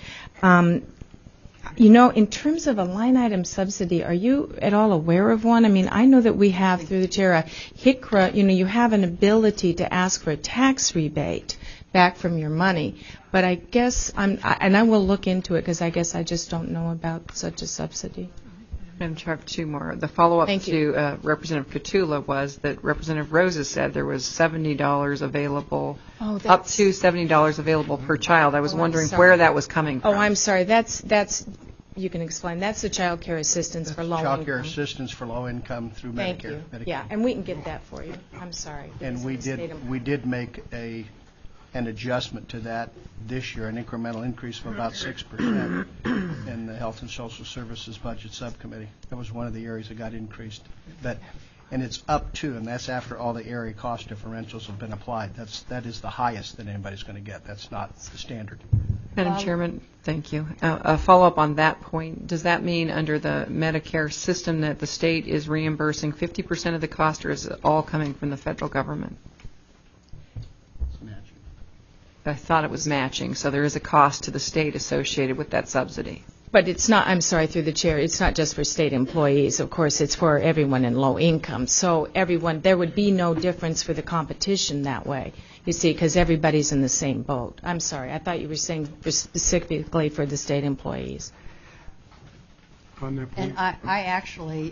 In terms of a line item subsidy, are you at all aware of one? I mean, I know that we have, through the chair, a HICRA, you have an ability to ask for a tax rebate back from your money. But I guess, and I will look into it because I guess I just don't know about such a subsidy. Madam Chair, I have two more. The follow-up Thank to Representative Petula was that Representative Roses said there was $70 available, up to $70 available per child. I was wondering where that was coming from. Oh, I'm sorry. That's you can explain. That's the child care assistance for low income. Child care assistance for low income through Thank Medicare. you. Medicaid. Yeah, and we can get that for you. I'm sorry. And we did make an adjustment to that this year, an incremental increase of about 6% in the Health and Social Services Budget Subcommittee. That was one of the areas that got increased. And it's up to, and that's after all the area cost differentials have been applied. That is the highest that anybody's going to get. That's not the standard. Madam Chairman, thank you. A follow-up on that point, does that mean under the Medicare system that the state is reimbursing 50% of the cost, or is it all coming from the federal government? It's matching. I thought it was matching, so there is a cost to the state associated with that subsidy. But it's not, I'm sorry, through the chair, it's not just for state employees. Of course, it's for everyone in low income. So there would be no difference for the competition that way, you see, because everybody's in the same boat. I'm sorry, I thought you were saying specifically for the state employees. On that point. And I actually,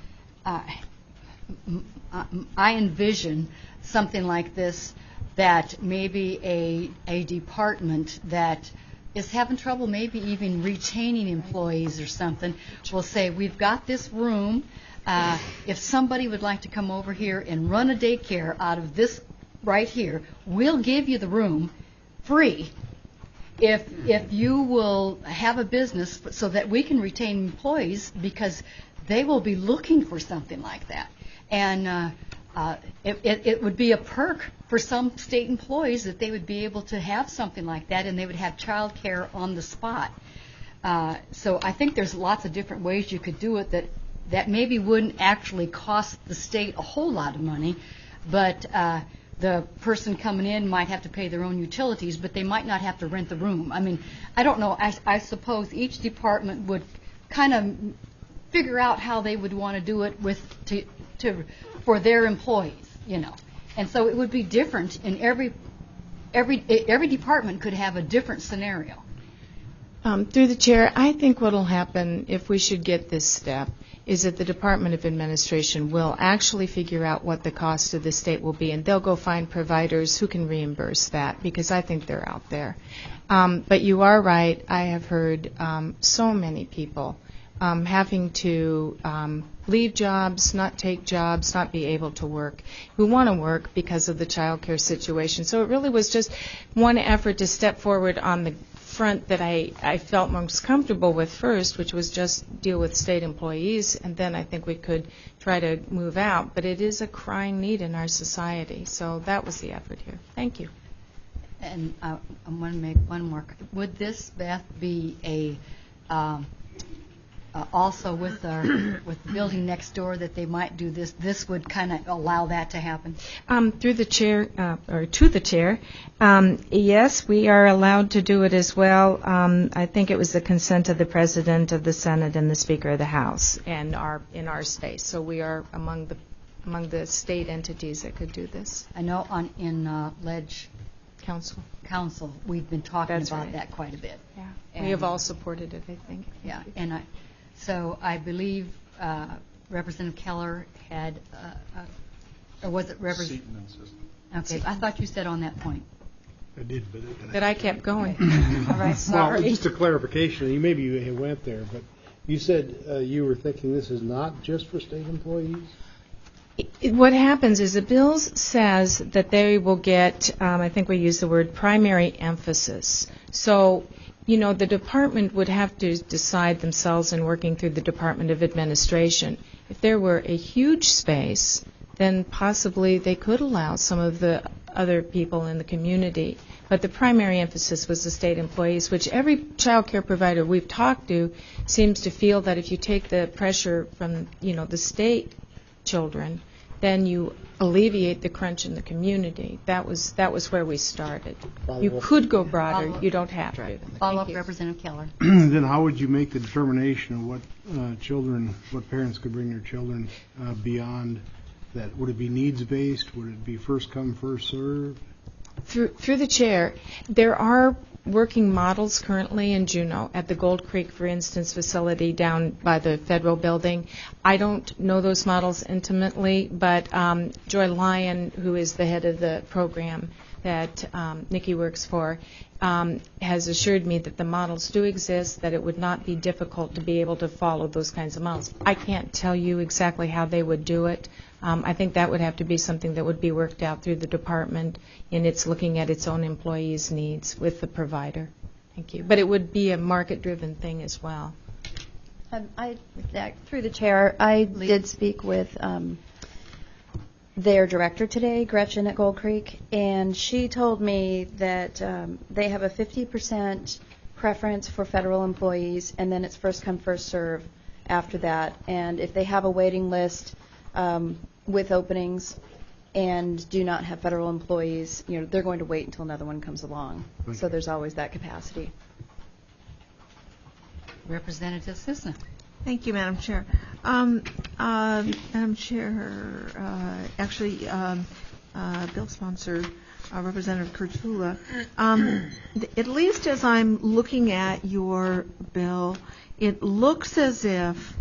I envision something like this, that maybe a department that is having trouble maybe even retaining employees or something will say, we've got this room. If somebody would like to come over here and run a daycare out of this right here, we'll give you the room free if you will have a business so that we can retain employees, because they will be looking for something like that. And it would be a perk for some state employees that they would be able to have something like that, and they would have child care on the spot. So I think there's lots of different ways you could do it that maybe wouldn't actually cost the state a whole lot of money, but the person coming in might have to pay their own utilities, but they might not have to rent the room. I mean, I don't know. I suppose each department would kind of figure out how they would want to do it for their employees, And so it would be different in every department could have a different scenario. Through the chair, I think what will happen if we should get this step is that the Department of Administration will actually figure out what the cost of the state will be, and they'll go find providers who can reimburse that, because I think they're out there. But you are right. I have heard so many people having to leave jobs, not take jobs, not be able to work, who want to work because of the child care situation. So it really was just one effort to step forward on the front that I felt most comfortable with first, which was just deal with state employees, and then I think we could try to move out. But it is a crying need in our society. So that was the effort here. Thank you. And I want to make one more. Would this, Beth, be also with the building next door that they might do this, this would kind of allow that to happen? Through the chair, or to the chair, yes, we are allowed to do it as well. I think it was the consent of the President of the Senate and the Speaker of the House and in our space. So we are among the state entities that could do this. I know in Ledge Council. we've been talking That's about right. that quite a bit. Yeah. And We have all supported it, I think. Yeah, and so I believe Representative Keller had, or was it Representative? Seaton and System. Okay, I thought you said on that point. I did, But I kept going. All right, Well, sorry. just a clarification, maybe you went there, but you said you were thinking this is not just for state employees? What happens is the bill says that they will get, I think we use the word primary emphasis. So, the department would have to decide themselves in working through the Department of Administration. If there were a huge space, then possibly they could allow some of the other people in the community. But the primary emphasis was the state employees, which every child care provider we've talked to seems to feel that if you take the pressure from, the state children, then you alleviate the crunch in the community. That was where we started. You could go broader. You don't have to. Follow up, Representative Keller. Then how would you make the determination of what parents could bring their children beyond that? Would it be needs-based? Would it be first come, first served? Through the chair, there are working models currently in Juneau at the Gold Creek, for instance, facility down by the federal building. I don't know those models intimately, but Joy Lyon, who is the head of the program that Nikki works for, has assured me that the models do exist, that it would not be difficult to be able to follow those kinds of models. I can't tell you exactly how they would do it. I think that would have to be something that would be worked out through the department in its looking at its own employees' needs with the provider. Thank you. But it would be a market-driven thing as well. Through the chair, I did speak with their director today, Gretchen at Gold Creek, and she told me that they have a 50% preference for federal employees, and then it's first come, first serve after that. And if they have a waiting list with openings and do not have federal employees, they're going to wait until another one comes along. So there's always that capacity. Representative Sisna. Thank you, Madam Chair. Madam Chair, bill sponsor, Representative Kurtula. At least as I'm looking at your bill, it looks as if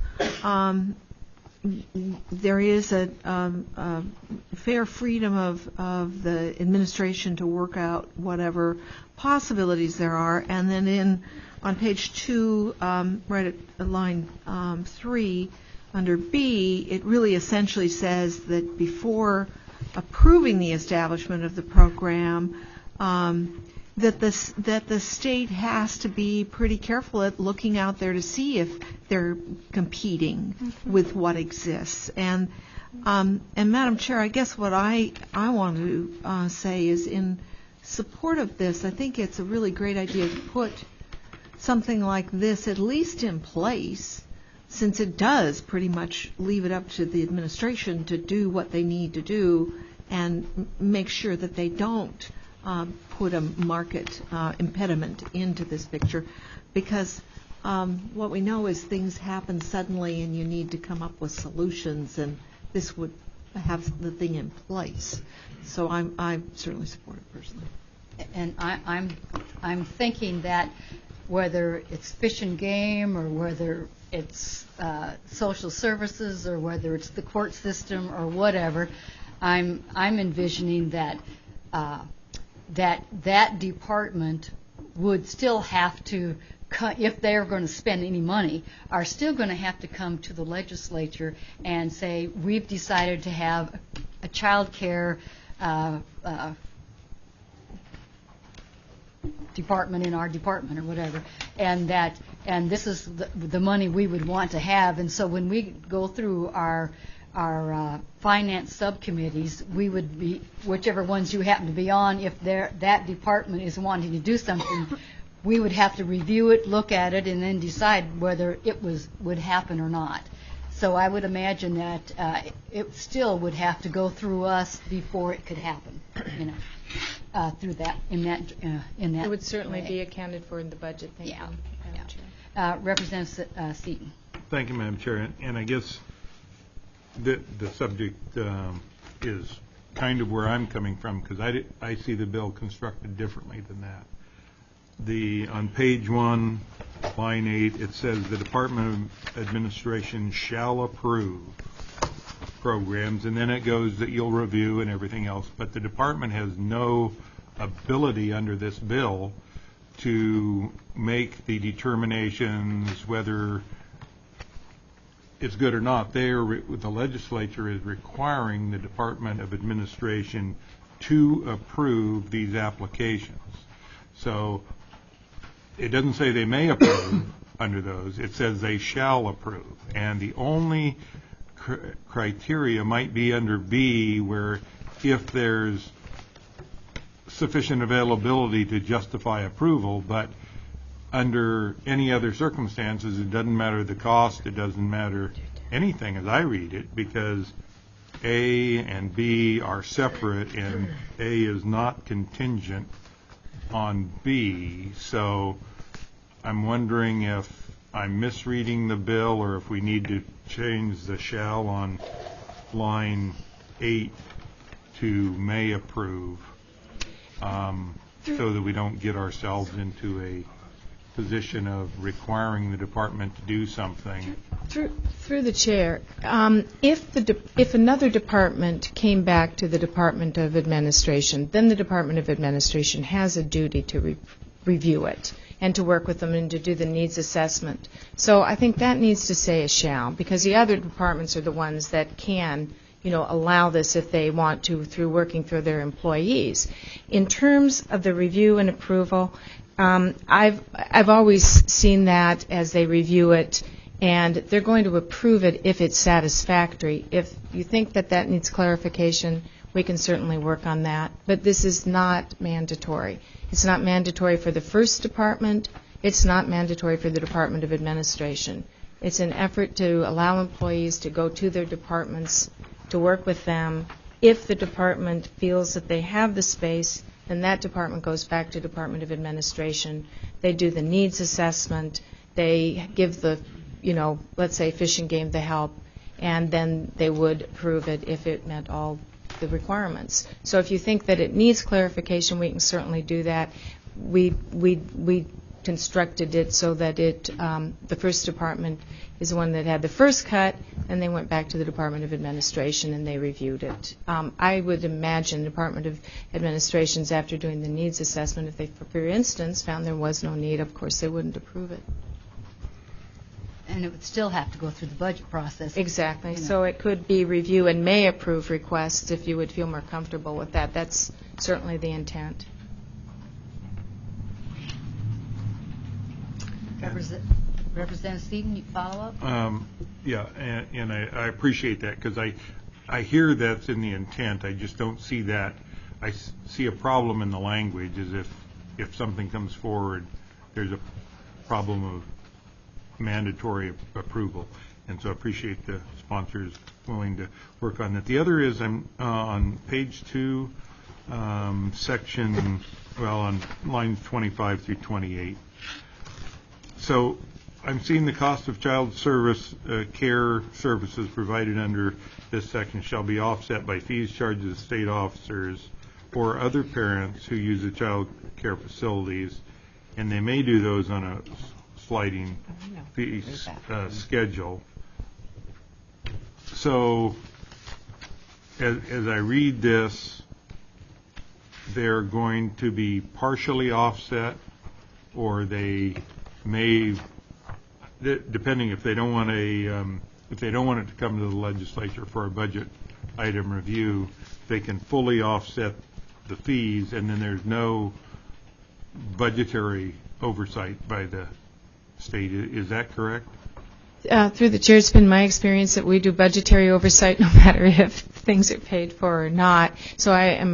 there is a fair freedom of the administration to work out whatever possibilities there are, and then on page 2, right at line 3, under B, it really essentially says that before approving the establishment of the program, that the state has to be pretty careful at looking out there to see if they're competing with what exists. And Madam Chair, I guess what I want to say is in support of this, I think it's a really great idea to put something like this at least in place, since it does pretty much leave it up to the administration to do what they need to do and make sure that they don't put a market impediment into this picture, because what we know is things happen suddenly and you need to come up with solutions, and this would have the thing in place. So I certainly support it personally. And I'm thinking that whether it's Fish and Game or whether it's social services or whether it's the court system or whatever, I'm envisioning that that department would still have to, if they're going to spend any money, are still going to have to come to the legislature and say, we've decided to have a child care department in our department or whatever, and this is the money we would want to have. And so when we go through our finance subcommittees, we would be, whichever ones you happen to be on, if that department is wanting to do something, we would have to review it, look at it, and then decide whether it would happen or not. So I would imagine that it still would have to go through us before it could happen, through that, in that It would certainly way. be accounted for in the budget. Thank you, Madam Chair. Representative Seaton. Thank you, Madam Chair. And I guess the subject is kind of where I'm coming from, because I see the bill constructed differently than that. On page 1, line 8, it says the Department of Administration shall approve programs, and then it goes that you'll review and everything else. But the department has no ability under this bill to make the determinations whether it's good or not. The legislature is requiring the Department of Administration to approve these applications. So it doesn't say they may approve under those. It says they shall approve. And the only criteria might be under B, where if there's sufficient availability to justify approval, but under any other circumstances, it doesn't matter the cost, it doesn't matter anything as I read it, because A and B are separate, and A is not contingent on B. So I'm wondering if I'm misreading the bill, or if we need to change the shall on line 8 to may approve, so that we don't get ourselves into a position of requiring the department to do something. Through the chair, if another department came back to the Department of Administration, then the Department of Administration has a duty to review it and to work with them and to do the needs assessment. So I think that needs to say a shall, because the other departments are the ones that can, allow this if they want to, through working through their employees. In terms of the review and approval, I've always seen that as they review it, and they're going to approve it if it's satisfactory. If you think that needs clarification, we can certainly work on that. But this is not mandatory. It's not mandatory for the first department. It's not mandatory for the Department of Administration. It's an effort to allow employees to go to their departments, to work with them. If the department feels that they have the space, then that department goes back to Department of Administration. They do the needs assessment. They give the, let's say Fish and Game the help, and then they would approve it if it met all the requirements. So if you think that it needs clarification, we can certainly do that. We constructed it so that the first department is the one that had the first cut, and they went back to the Department of Administration and they reviewed it. I would imagine the Department of Administrations, after doing the needs assessment, if they, for instance, found there was no need, of course they wouldn't approve it. And it would still have to go through the budget process. Exactly. So it could be review and may approve requests if you would feel more comfortable with that. That's certainly the intent. Representative Seaton, you follow up? Yeah, and I appreciate that, because I hear that's in the intent. I just don't see that. I see a problem in the language, as if something comes forward, there's a problem of mandatory approval. And so I appreciate the sponsors willing to work on that. The other is on page 2, on lines 25 through 28. So I'm seeing the cost of child service care services provided under this section shall be offset by fees charged to state officers or other parents who use the child care facilities, and they may do those on a sliding fee schedule. So as I read this, they're going to be partially offset, or they may, depending if they don't want if they don't want it to come to the legislature for a budget item review, they can fully offset the fees, and then there's no budgetary oversight by the state. Is that correct? Through the chair, it's been my experience that we do budgetary oversight no matter if things are paid for or not. So I am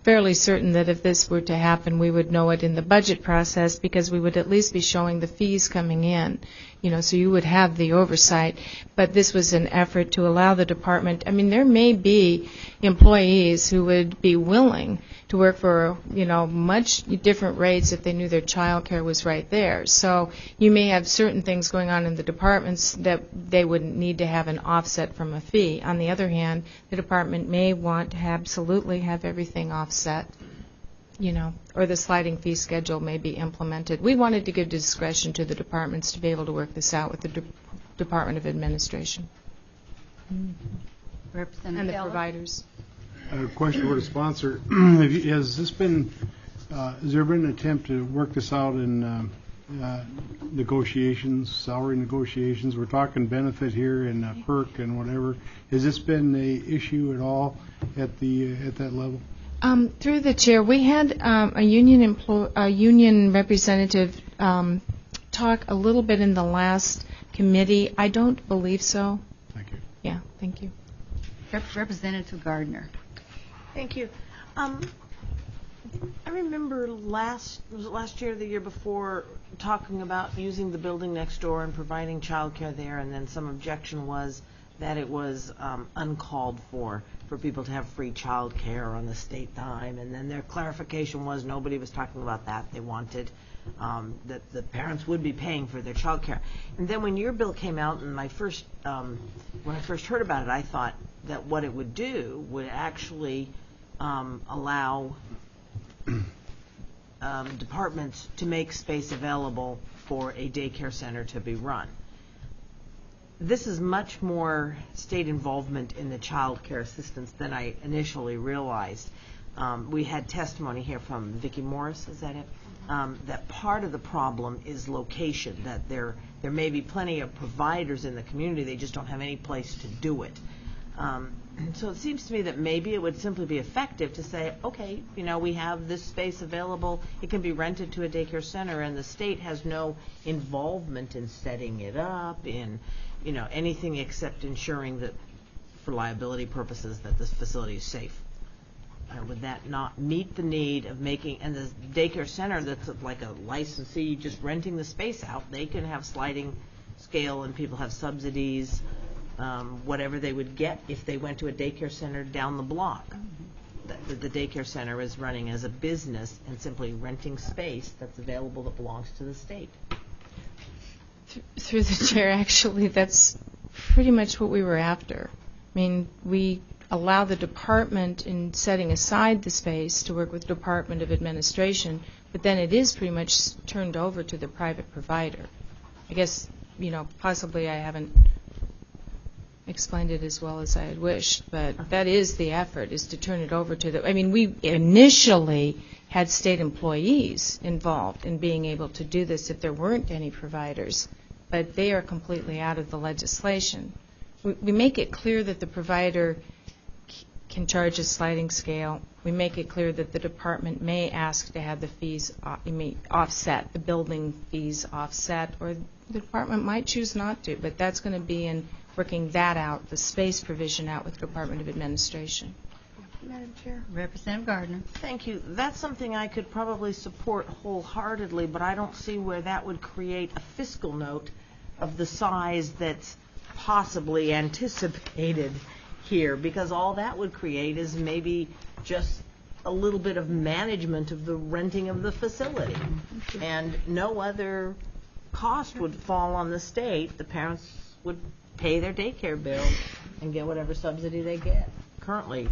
fairly certain that if this were to happen, we would know it in the budget process because we would at least be showing the fees coming in, so you would have the oversight. But this was an effort to allow the department, there may be employees who would be willing to work for, much different rates if they knew their child care was right there. So you may have certain things going on in the departments that they wouldn't need to have an offset from a fee. On the other hand, the department may want to absolutely have everything offset, or the sliding fee schedule may be implemented. We wanted to give discretion to the departments to be able to work this out with the Department of Administration Representative and the Keller. providers. A question for the sponsor. Has there been an attempt to work this out in negotiations, salary negotiations? We're talking benefit here and perk and whatever. Has this been an issue at all at that level? Through the chair, we had a union representative talk a little bit in the last committee. I don't believe so. Thank you. Yeah, thank you. Representative Gardner. Thank you. I remember last year or the year before talking about using the building next door and providing child care there, and then some objection was that it was uncalled for people to have free child care on the state dime, and then their clarification was nobody was talking about that. They wanted that the parents would be paying for their child care. And then when your bill came out, and when I first heard about it, I thought that what it would do would actually allow departments to make space available for a daycare center to be run. This is much more state involvement in the child care assistance than I initially realized. We had testimony here from Vicki Morris, is that it? That part of the problem is location, that there may be plenty of providers in the community, they just don't have any place to do it. So it seems to me that maybe it would simply be effective to say, okay, we have this space available, it can be rented to a daycare center, and the state has no involvement in setting it up, in anything except ensuring that, for liability purposes, that this facility is safe. Would that not meet the need of making, and the daycare center that's like a licensee just renting the space out, they can have sliding scale and people have subsidies, whatever they would get if they went to a daycare center down the block. The daycare center is running as a business and simply renting space that's available that belongs to the state. Through the chair, actually, that's pretty much what we were after. We allow the department in setting aside the space to work with the Department of Administration, but then it is pretty much turned over to the private provider. I guess, possibly I haven't explained it as well as I had wished, but that is the effort, is to turn it over to we initially had state employees involved in being able to do this if there weren't any providers, but they are completely out of the legislation. We make it clear that the provider can charge a sliding scale. We make it clear that the department may ask to have the fees offset, the building fees offset, or the department might choose not to, but that's going to be in working that out, the space provision out with the Department of Administration. Madam Chair. Representative Gardner. Thank you. That's something I could probably support wholeheartedly, but I don't see where that would create a fiscal note of the size that's possibly anticipated here, because all that would create is maybe just a little bit of management of the renting of the facility, and no other cost would fall on the state. The parents would pay their daycare bill and get whatever subsidy they get currently.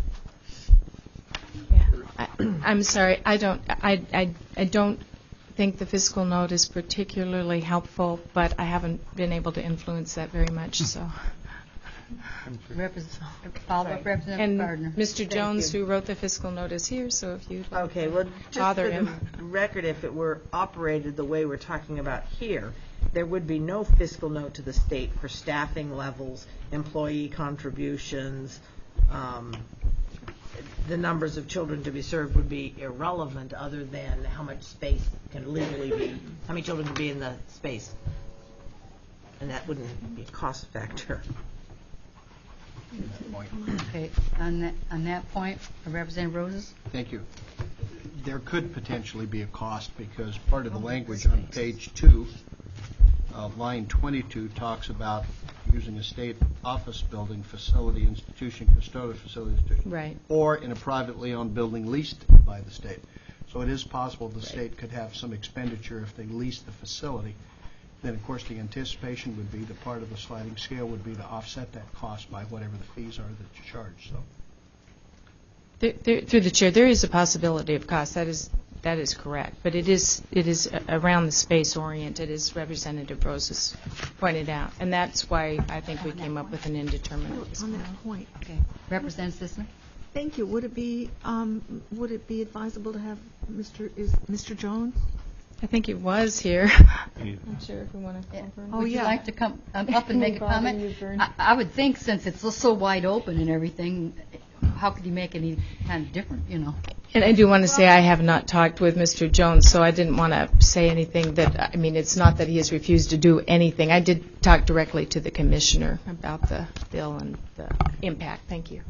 Yeah. I'm sorry, I don't think the fiscal note is particularly helpful, but I haven't been able to influence that very much, so. Follow-up, Representative And Gardner. Mr. Jones, who wrote the fiscal note, is here, so if you'd like Okay, to well, just bother for him. the record, if it were operated the way we're talking about here, there would be no fiscal note to the state for staffing levels, employee contributions. The numbers of children to be served would be irrelevant, other than how much space can legally be, how many children can be in the space. And that wouldn't be a cost factor. point. Okay, on that point, Representative Roses? Thank you. There could potentially be a cost because part of the language on page 2, line 22, talks about using a state office building, facility, institution, custodial facility, institution, Right. or in a privately owned building leased by the state. So it is possible the state could have some expenditure if they lease the facility. Then, of course, the anticipation would be the part of the sliding scale would be to offset that cost by whatever the fees are that you charge. So. Through the chair, there is a possibility of cost. That is correct. But it is around the space oriented, as Representative Roses pointed out, and that's why I think we came up with an indeterminate. On that point, Okay. Representative Sisson? thank you. Would it be advisable to have Mr. Jones? I think it was here. I'm sure if we want to. Would you like to come up and make a comment? I would think since it's so wide open and everything, how could you make any kind of different, And I do want to say I have not talked with Mr. Jones, so I didn't want to say anything that, it's not that he has refused to do anything. I did talk directly to the commissioner about the bill and the impact. Thank you.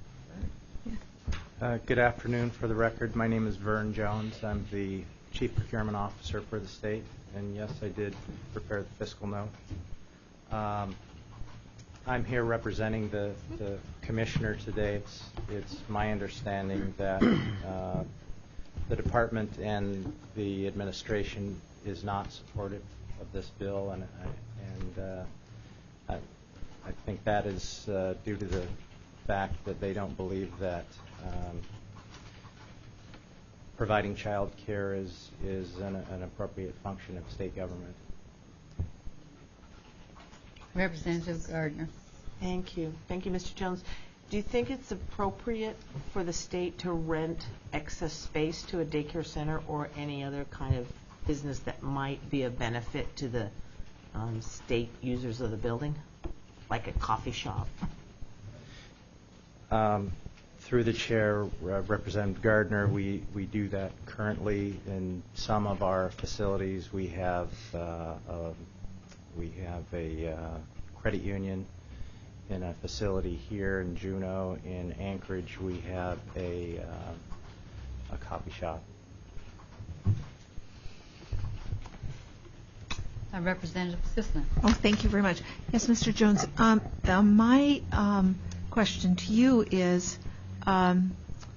Good afternoon. For the record, my name is Vern Jones. I'm the Chief Procurement Officer for the state, and yes, I did prepare the fiscal note. I'm here representing the commissioner today. It's my understanding that the department and the administration is not supportive of this bill, and I think that is due to the fact that they don't believe that providing child care is an appropriate function of state government. Representative Gardner. Thank you. Thank you, Mr. Jones. Do you think it's appropriate for the state to rent excess space to a daycare center or any other kind of business that might be a benefit to the state users of the building, like a coffee shop? Through the chair, Representative Gardner, we do that currently in some of our facilities. We have a credit union in a facility here in Juneau. In Anchorage, we have a coffee shop. Representative Sisson. Oh, thank you very much. Yes, Mr. Jones. My question to you is, and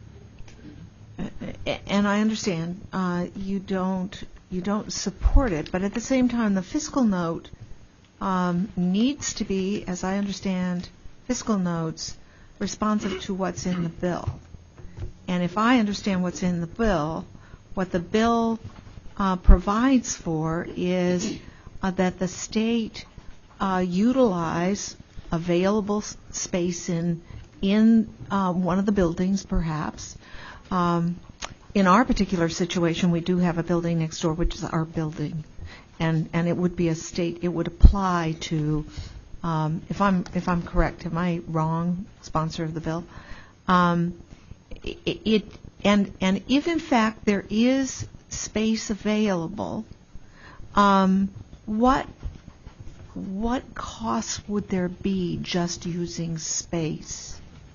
I understand you don't support it, but at the same time, the fiscal note needs to be, as I understand fiscal notes, responsive to what's in the bill. And if I understand what's in the bill, what the bill provides for is that the state utilize available space in one of the buildings, perhaps. In our particular situation, we do have a building next door, which is our building, and it would be a state. It would apply to, if I'm correct, am I wrong? Sponsor of the bill. And if in fact there is space available, what costs would there be just using space?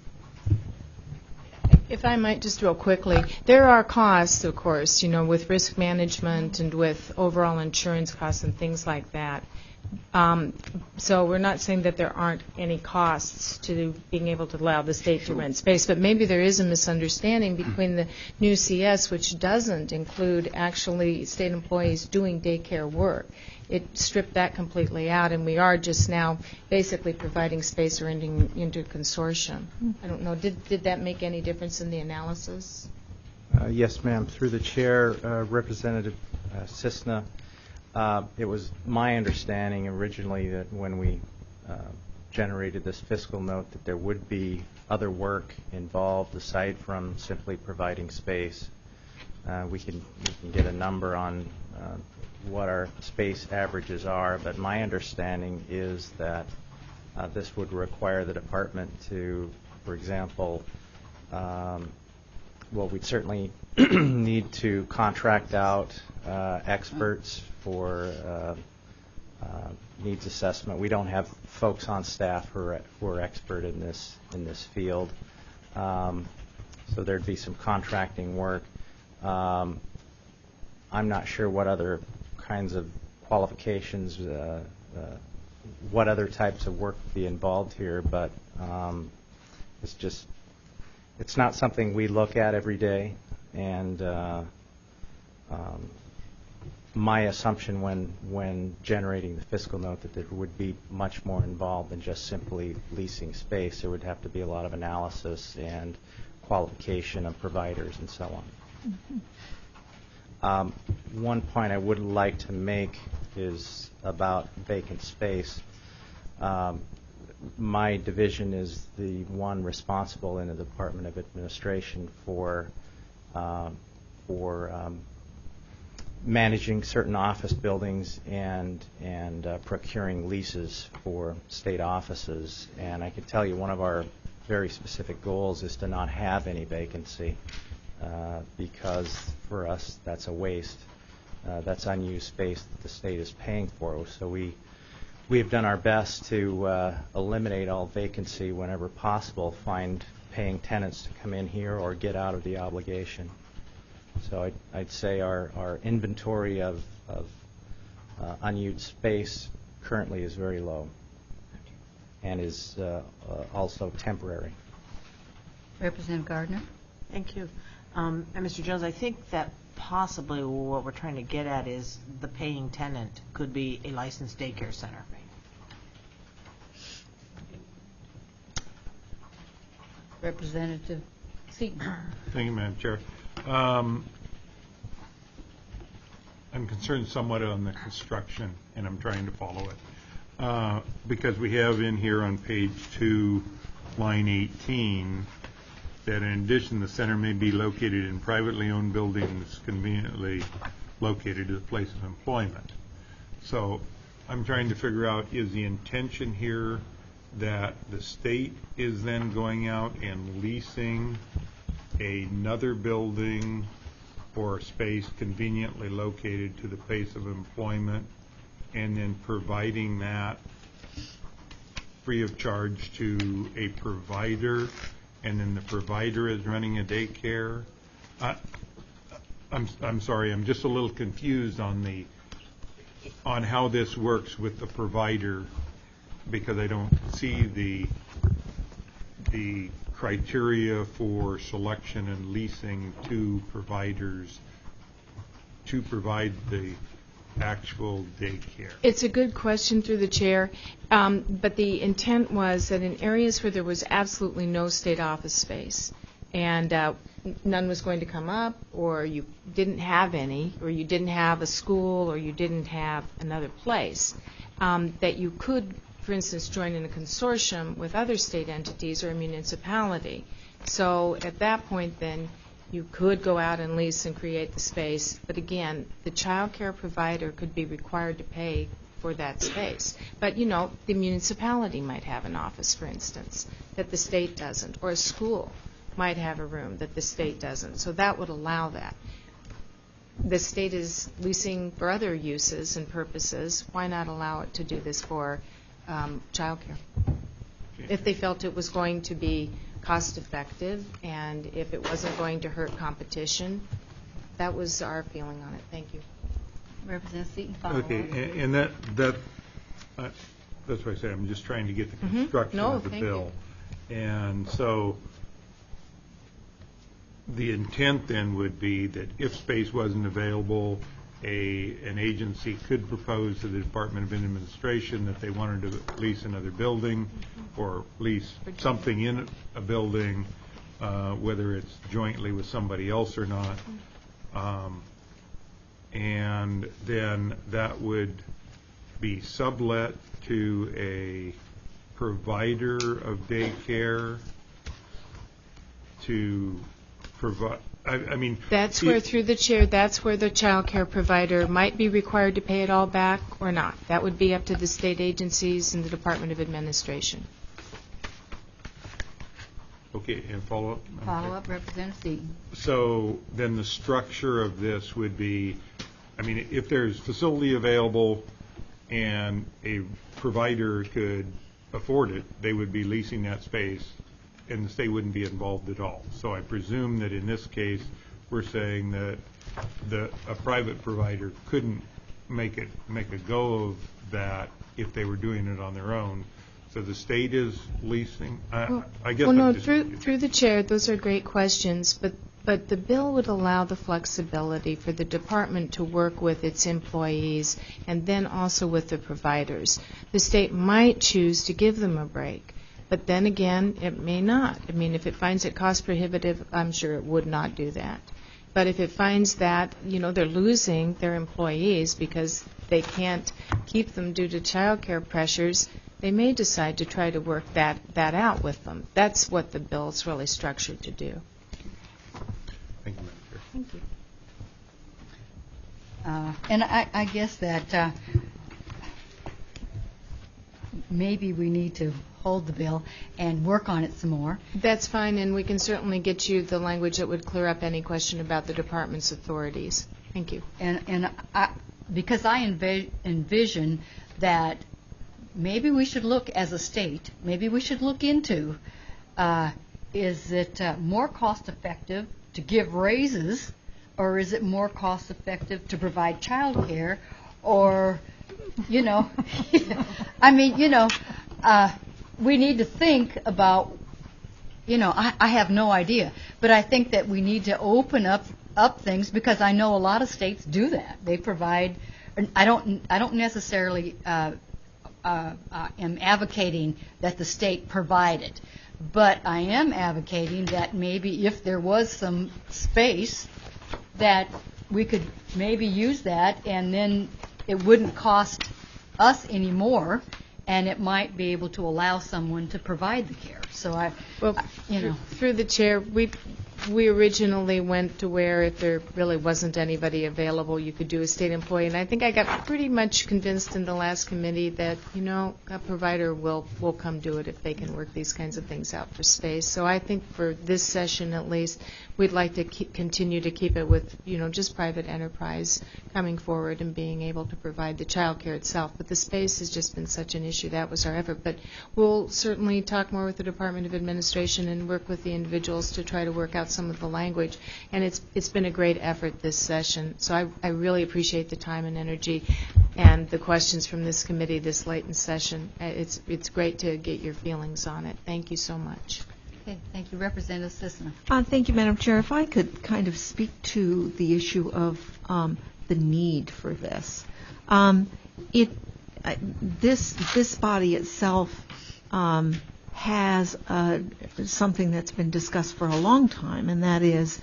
If I might just real quickly, there are costs, of course, with risk management and with overall insurance costs and things like that. So we're not saying that there aren't any costs to being able to allow the state to rent space, but maybe there is a misunderstanding between the new CS, which doesn't include actually state employees doing daycare work. It stripped that completely out, and we are just now basically providing space or into a consortium. I don't know, did that make any difference in the analysis? Yes, ma'am. Through the chair, Representative Cisna, it was my understanding originally that when we generated this fiscal note that there would be other work involved aside from simply providing space. We can get a number on what our space averages are, but my understanding is that this would require the department to, for example, we'd certainly need to contract out experts for needs assessment. We don't have folks on staff who are expert in this field, so there'd be some contracting work. I'm not sure what other kinds of qualifications, what other types of work would be involved here, but it's not something we look at every day, and my assumption when generating the fiscal note that there would be much more involved than just simply leasing space. There would have to be a lot of analysis and qualification of providers and so on. One point I would like to make is about vacant space. My division is the one responsible in the Department of Administration for managing certain office buildings and procuring leases for state offices. And I can tell you one of our very specific goals is to not have any vacancy, because for us that's a waste. That's unused space that the state is paying for. So we have done our best to eliminate all vacancy whenever possible, find paying tenants to come in here or get out of the obligation. So I'd say our inventory of unused space currently is very low and is also temporary. Representative Gardner. Thank you. And Mr. Jones, I think that possibly what we're trying to get at is the paying tenant could be a licensed daycare center. Representative Seaton. Thank you, Madam Chair. I'm concerned somewhat on the construction, and I'm trying to follow it. Because we have in here on page 2, line 18, that in addition, the center may be located in privately owned buildings conveniently located at the place of employment. So I'm trying to figure out, is the intention here that the state is then going out and leasing another building or space conveniently located to the place of employment and then providing that free of charge to a provider, and then the provider is running a daycare? I'm sorry, I'm just a little confused on how this works with the provider, because I don't see the criteria for selection and leasing to providers to provide the actual daycare. It's a good question through the chair, but the intent was that in areas where there was absolutely no state office space and none was going to come up, or you didn't have any, or you didn't have a school, or you didn't have another place, that you could, for instance, join in a consortium with other state entities or a municipality. So at that point, then, you could go out and lease and create the space. But again, the child care provider could be required to pay for that space. But, you know, the municipality might have an office, for instance, that the state doesn't, or a school might have a room that the state doesn't. So that would allow that. The state is leasing for other uses and purposes. Why not allow it to do this for child care? If they felt it was going to be cost effective and if it wasn't going to hurt competition, that was our feeling on it. Thank you. Representative Seaton, follow Okay, and that's what I say. I'm just trying to get the construction of the bill. And so the intent then would be that if space wasn't available, an agency could propose to the Department of Administration that they wanted to lease another building or lease something in a building, whether it's jointly with somebody else or not. And then that would be sublet to a provider of daycare to provide. I mean, that's where, through the chair, that's where the child care provider might be required to pay it all back or not. That would be up to the state agencies and the Department of Administration. Okay, and follow up? Follow up, Representative Seaton. So then the structure of this would be, I mean, if there's facility available and a provider could afford it, they would be leasing that space, and the state wouldn't be involved at all. So I presume that in this case, we're saying that a private provider couldn't make a go of that if they were doing it on their own. So the state is leasing. I guess. Well, no, through the chair, those are great questions, but the bill would allow the flexibility for the department to work with its employees and then also with the providers. The state might choose to give them a break, but then again, it may not. I mean, if it finds it cost prohibitive, I'm sure it would not do that. But if it finds that, they're losing their employees because they can't keep them due to child care pressures, they may decide to try to work that out with them. That's what the bill is really structured to do. Thank you, Madam Chair. Thank you. And I guess that maybe we need to hold the bill and work on it some more. That's fine, and we can certainly get you the language that would clear up any question about the department's authorities. Thank you. And because I envision that maybe we should look as a state, maybe we should look into, is it more cost effective to give raises, or is it more cost effective to provide child care, or, we need to think about, I have no idea, but I think that we need to open up things, because I know a lot of states do that. They provide. I don't necessarily am advocating that the state provide it, but I am advocating that maybe if there was some space, that we could maybe use that, and then it wouldn't cost us any more, and it might be able to allow someone to provide the care. So through the chair, we originally went to where if there really wasn't anybody available, you could do a state employee. And I think I got pretty much convinced in the last committee that, a provider will come do it if they can work these kinds of things out for space. So I think for this session at least, we'd like to continue to keep it with, just private enterprise coming forward and being able to provide the child care itself. But the space has just been such an issue. That was our effort. But we'll certainly talk more with the Department of Administration and work with the individuals to try to work out some of the language. And it's been a great effort this session. So I really appreciate the time and energy and the questions from this committee this late in session. It's great to get your feelings on it. Thank you so much. Okay, thank you. Representative Sisna. Thank you, Madam Chair. If I could kind of speak to the issue of the need for this. This body itself has something that's been discussed for a long time, and that is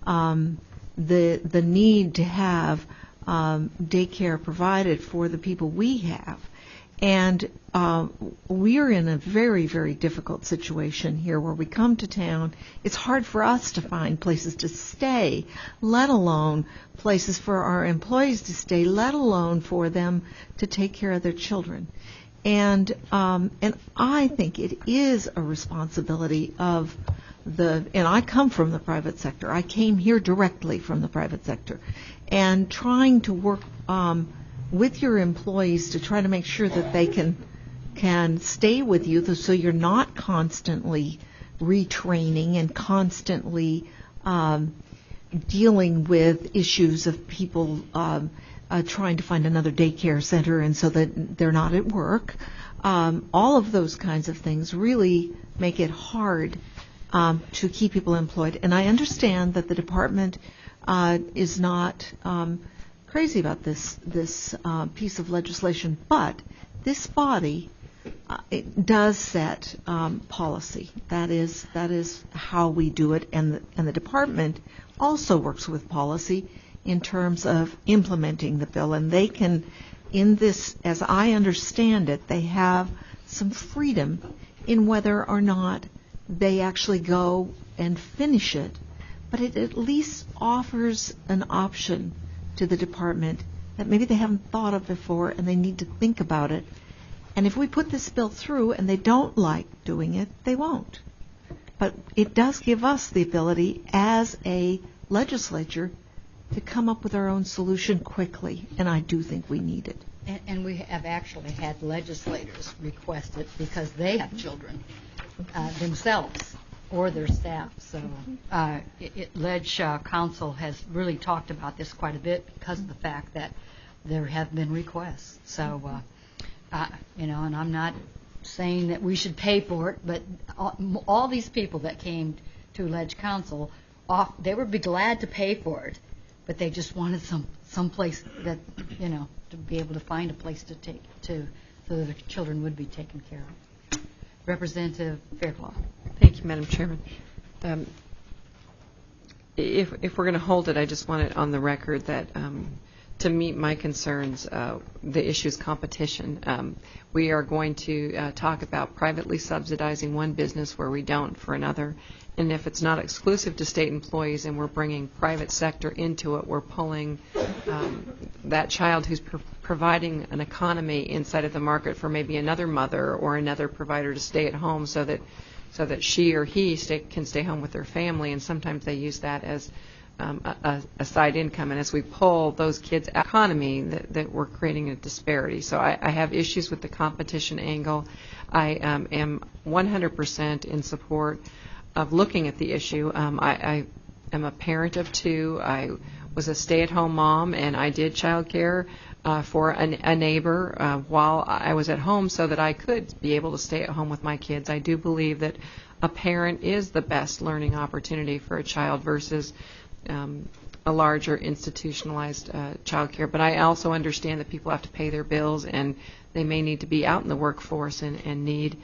the need to have daycare provided for the people we have. And we're in a very, very difficult situation here where we come to town. It's hard for us to find places to stay, let alone places for our employees to stay, let alone for them to take care of their children. And I think it is a responsibility of and I come from the private sector. I came here directly from the private sector. And trying to work with your employees to try to make sure that they can stay with you so you're not constantly retraining and constantly dealing with issues of people trying to find another daycare center and so that they're not at work. All of those kinds of things really make it hard to keep people employed. And I understand that the department is not crazy about this piece of legislation, but this body it does set policy. That is how we do it, and the department also works with policy in terms of implementing the bill. And they can, in this, as I understand it, they have some freedom in whether or not they actually go and finish it, but it at least offers an option to the department that maybe they haven't thought of before, and they need to think about it. And if we put this bill through and they don't like doing it, they won't. But it does give us the ability as a legislature to come up with our own solution quickly, and I do think we need it. And we have actually had legislators request it because they have children themselves or their staff. So Ledge Council has really talked about this quite a bit because of the fact that there have been requests. So, and I'm not saying that we should pay for it, but all these people that came to Ledge Council, they would be glad to pay for it, but they just wanted some place that, to be able to find a place to take so that the children would be taken care of. Representative Fairclough. Thank you, Madam Chairman. If we're going to hold it, I just want it on the record that to meet my concerns, the issue is competition. We are going to talk about privately subsidizing one business where we don't for another. And if it's not exclusive to state employees and we're bringing private sector into it, we're pulling that child who's providing an economy inside of the market for maybe another mother or another provider to stay at home so that she or he can stay home with their family. And sometimes they use that as a side income. And as we pull those kids out of the economy, that we're creating a disparity. So I have issues with the competition angle. I am 100% in support of looking at the issue. I am a parent of two. I was a stay-at-home mom, and I did child care for a neighbor while I was at home so that I could be able to stay at home with my kids. I do believe that a parent is the best learning opportunity for a child versus a larger institutionalized child care. But I also understand that people have to pay their bills, and they may need to be out in the workforce and need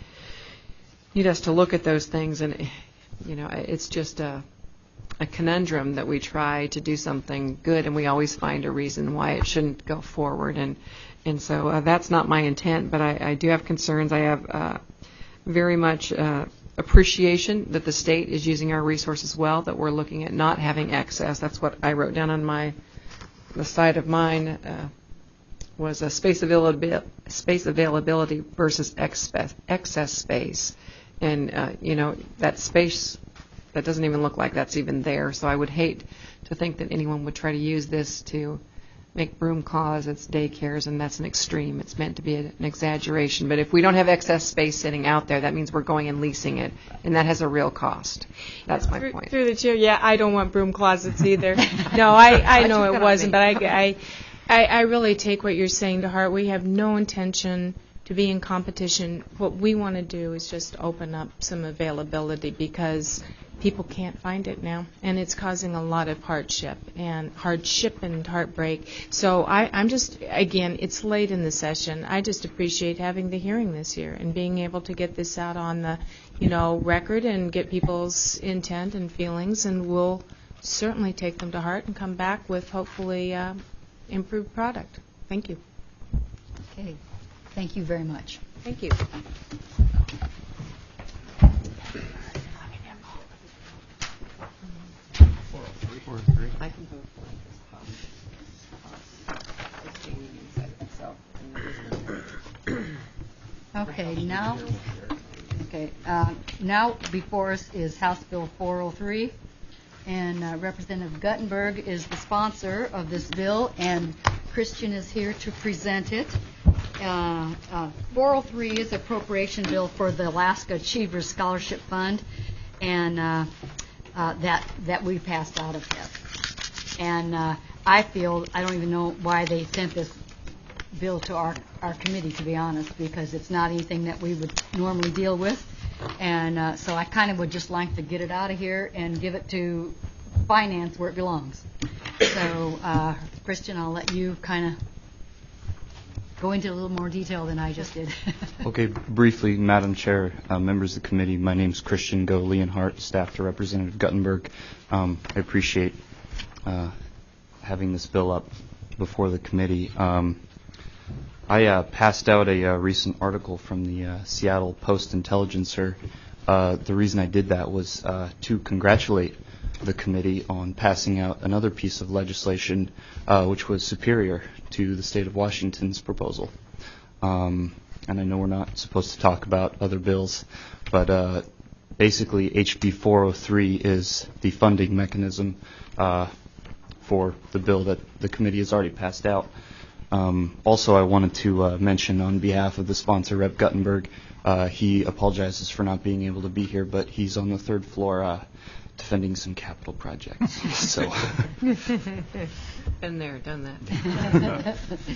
us to look at those things. And it's just a conundrum that we try to do something good and we always find a reason why it shouldn't go forward. And so that's not my intent, but I do have concerns. I have very much appreciation that the state is using our resources well, that we're looking at not having excess. That's what I wrote down on the side of mine was a space availability versus excess space. And, that space, that doesn't even look like that's even there. So I would hate to think that anyone would try to use this to make broom closets, daycares, and that's an extreme. It's meant to be an exaggeration. But if we don't have excess space sitting out there, that means we're going and leasing it, and that has a real cost. That's my point. Through the chair, I don't want broom closets either. No, I know it wasn't, but I really take what you're saying to heart. We have no intention to be in competition. What we want to do is just open up some availability because people can't find it now, and it's causing a lot of hardship and heartbreak. So I'm just, again, it's late in the session. I just appreciate having the hearing this year and being able to get this out on the, record and get people's intent and feelings, and we'll certainly take them to heart and come back with hopefully improved product. Thank you. Okay. Thank you very much. Thank you. I can vote for Okay, now before us is House Bill 403, and Representative Guttenberg is the sponsor of this bill, and Christian is here to present it. 403 is appropriation bill for the Alaska Achievers Scholarship Fund, and that we passed out of this. And I don't even know why they sent this bill to our committee, to be honest, because it's not anything that we would normally deal with. And so I kind of would just like to get it out of here and give it to finance where it belongs. So, Christian, I'll let you kind of go into a little more detail than I just did. Okay, briefly, Madam Chair, members of the committee, my name is Christian Go Leonhardt, staff to Representative Guttenberg. I appreciate having this bill up before the committee. I passed out a recent article from the Seattle Post-Intelligencer. The reason I did that was to congratulate the committee on passing out another piece of legislation which was superior to the state of Washington's proposal. And I know we're not supposed to talk about other bills, but basically HB 403 is the funding mechanism for the bill that the committee has already passed out. Also, I wanted to mention on behalf of the sponsor, Rep. Guttenberg, he apologizes for not being able to be here, but he's on the third floor defending some capital projects. So, Been there, done that.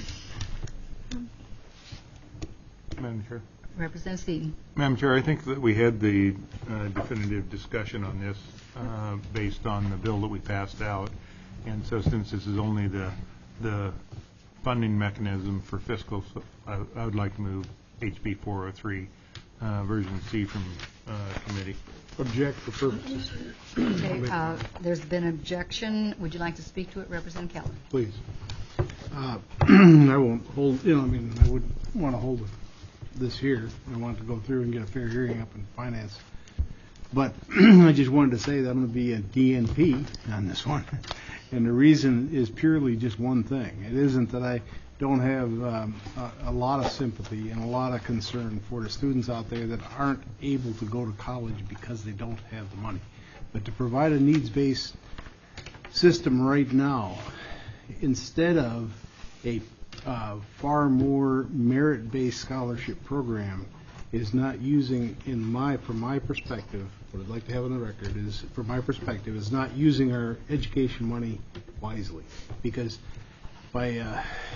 Madam Chair. Representative Seaton. Madam Chair, I think that we had the definitive discussion on this based on the bill that we passed out. And so since this is only the funding mechanism for fiscal, so I would like to move HB 403 version C from committee. Object for purposes. Okay, there's been an objection. Would you like to speak to it, Representative Keller? Please. I won't hold, I would want to hold this here. I want to go through and get a fair hearing up in finance. But I just wanted to say that I'm going to be a DNP on this one. And the reason is purely just one thing. It isn't that I don't have a lot of sympathy and a lot of concern for the students out there that aren't able to go to college because they don't have the money. But to provide a needs-based system right now, instead of a far more merit-based scholarship program, is not using, from my perspective, what I'd like to have on the record is, from my perspective, is not using our education money wisely, because by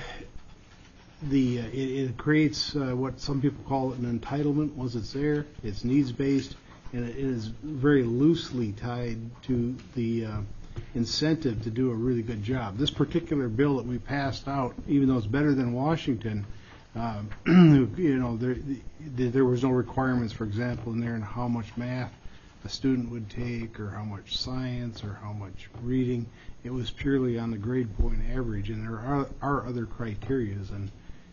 it creates what some people call an entitlement. Once it's there, it's needs-based, and it is very loosely tied to the incentive to do a really good job. This particular bill that we passed out, even though it's better than Washington, there was no requirements, for example, in there on how much math a student would take, or how much science, or how much reading. It was purely on the grade point average, and there are other criterias, and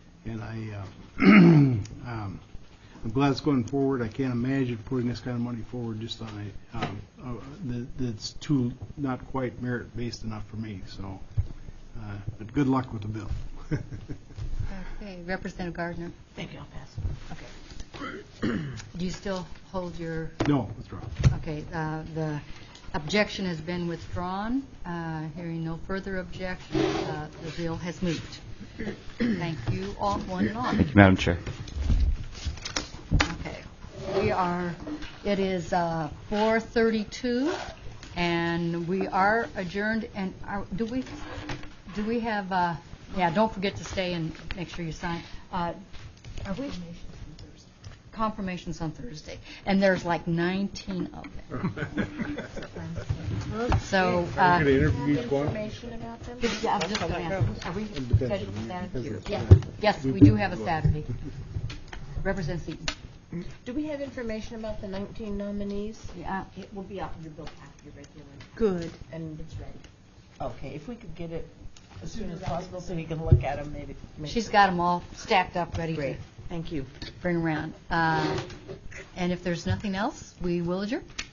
I'm glad it's going forward. I can't imagine putting this kind of money forward just on that's too not quite merit based enough for me. So, but good luck with the bill. Okay, Representative Gardner. Thank you. I'll pass. Okay. Do you still hold your? No, withdraw. Okay. The objection has been withdrawn. Hearing no further objection, the bill has moved. Thank you all, one and all. Madam Chair. Okay. It is 4:32, and we are adjourned. And do we have? Yeah. Don't forget to stay and make sure you sign. Are we? Confirmations on Thursday, and there's like 19 of them. So, I'm going to interview each one. information about them? Yeah, I'm just going to ask. Are we scheduled for Saturday? Yes, we do have a Saturday. Representative Seaton. Do we have information about the 19 nominees? Yeah. It will be out in your bill after your regular. Good. And it's ready. Okay, if we could get it as soon as possible so we can look at them, maybe. She's got them all stacked up, ready Great. to Thank you. bring around. And if there's nothing else, we will adjourn.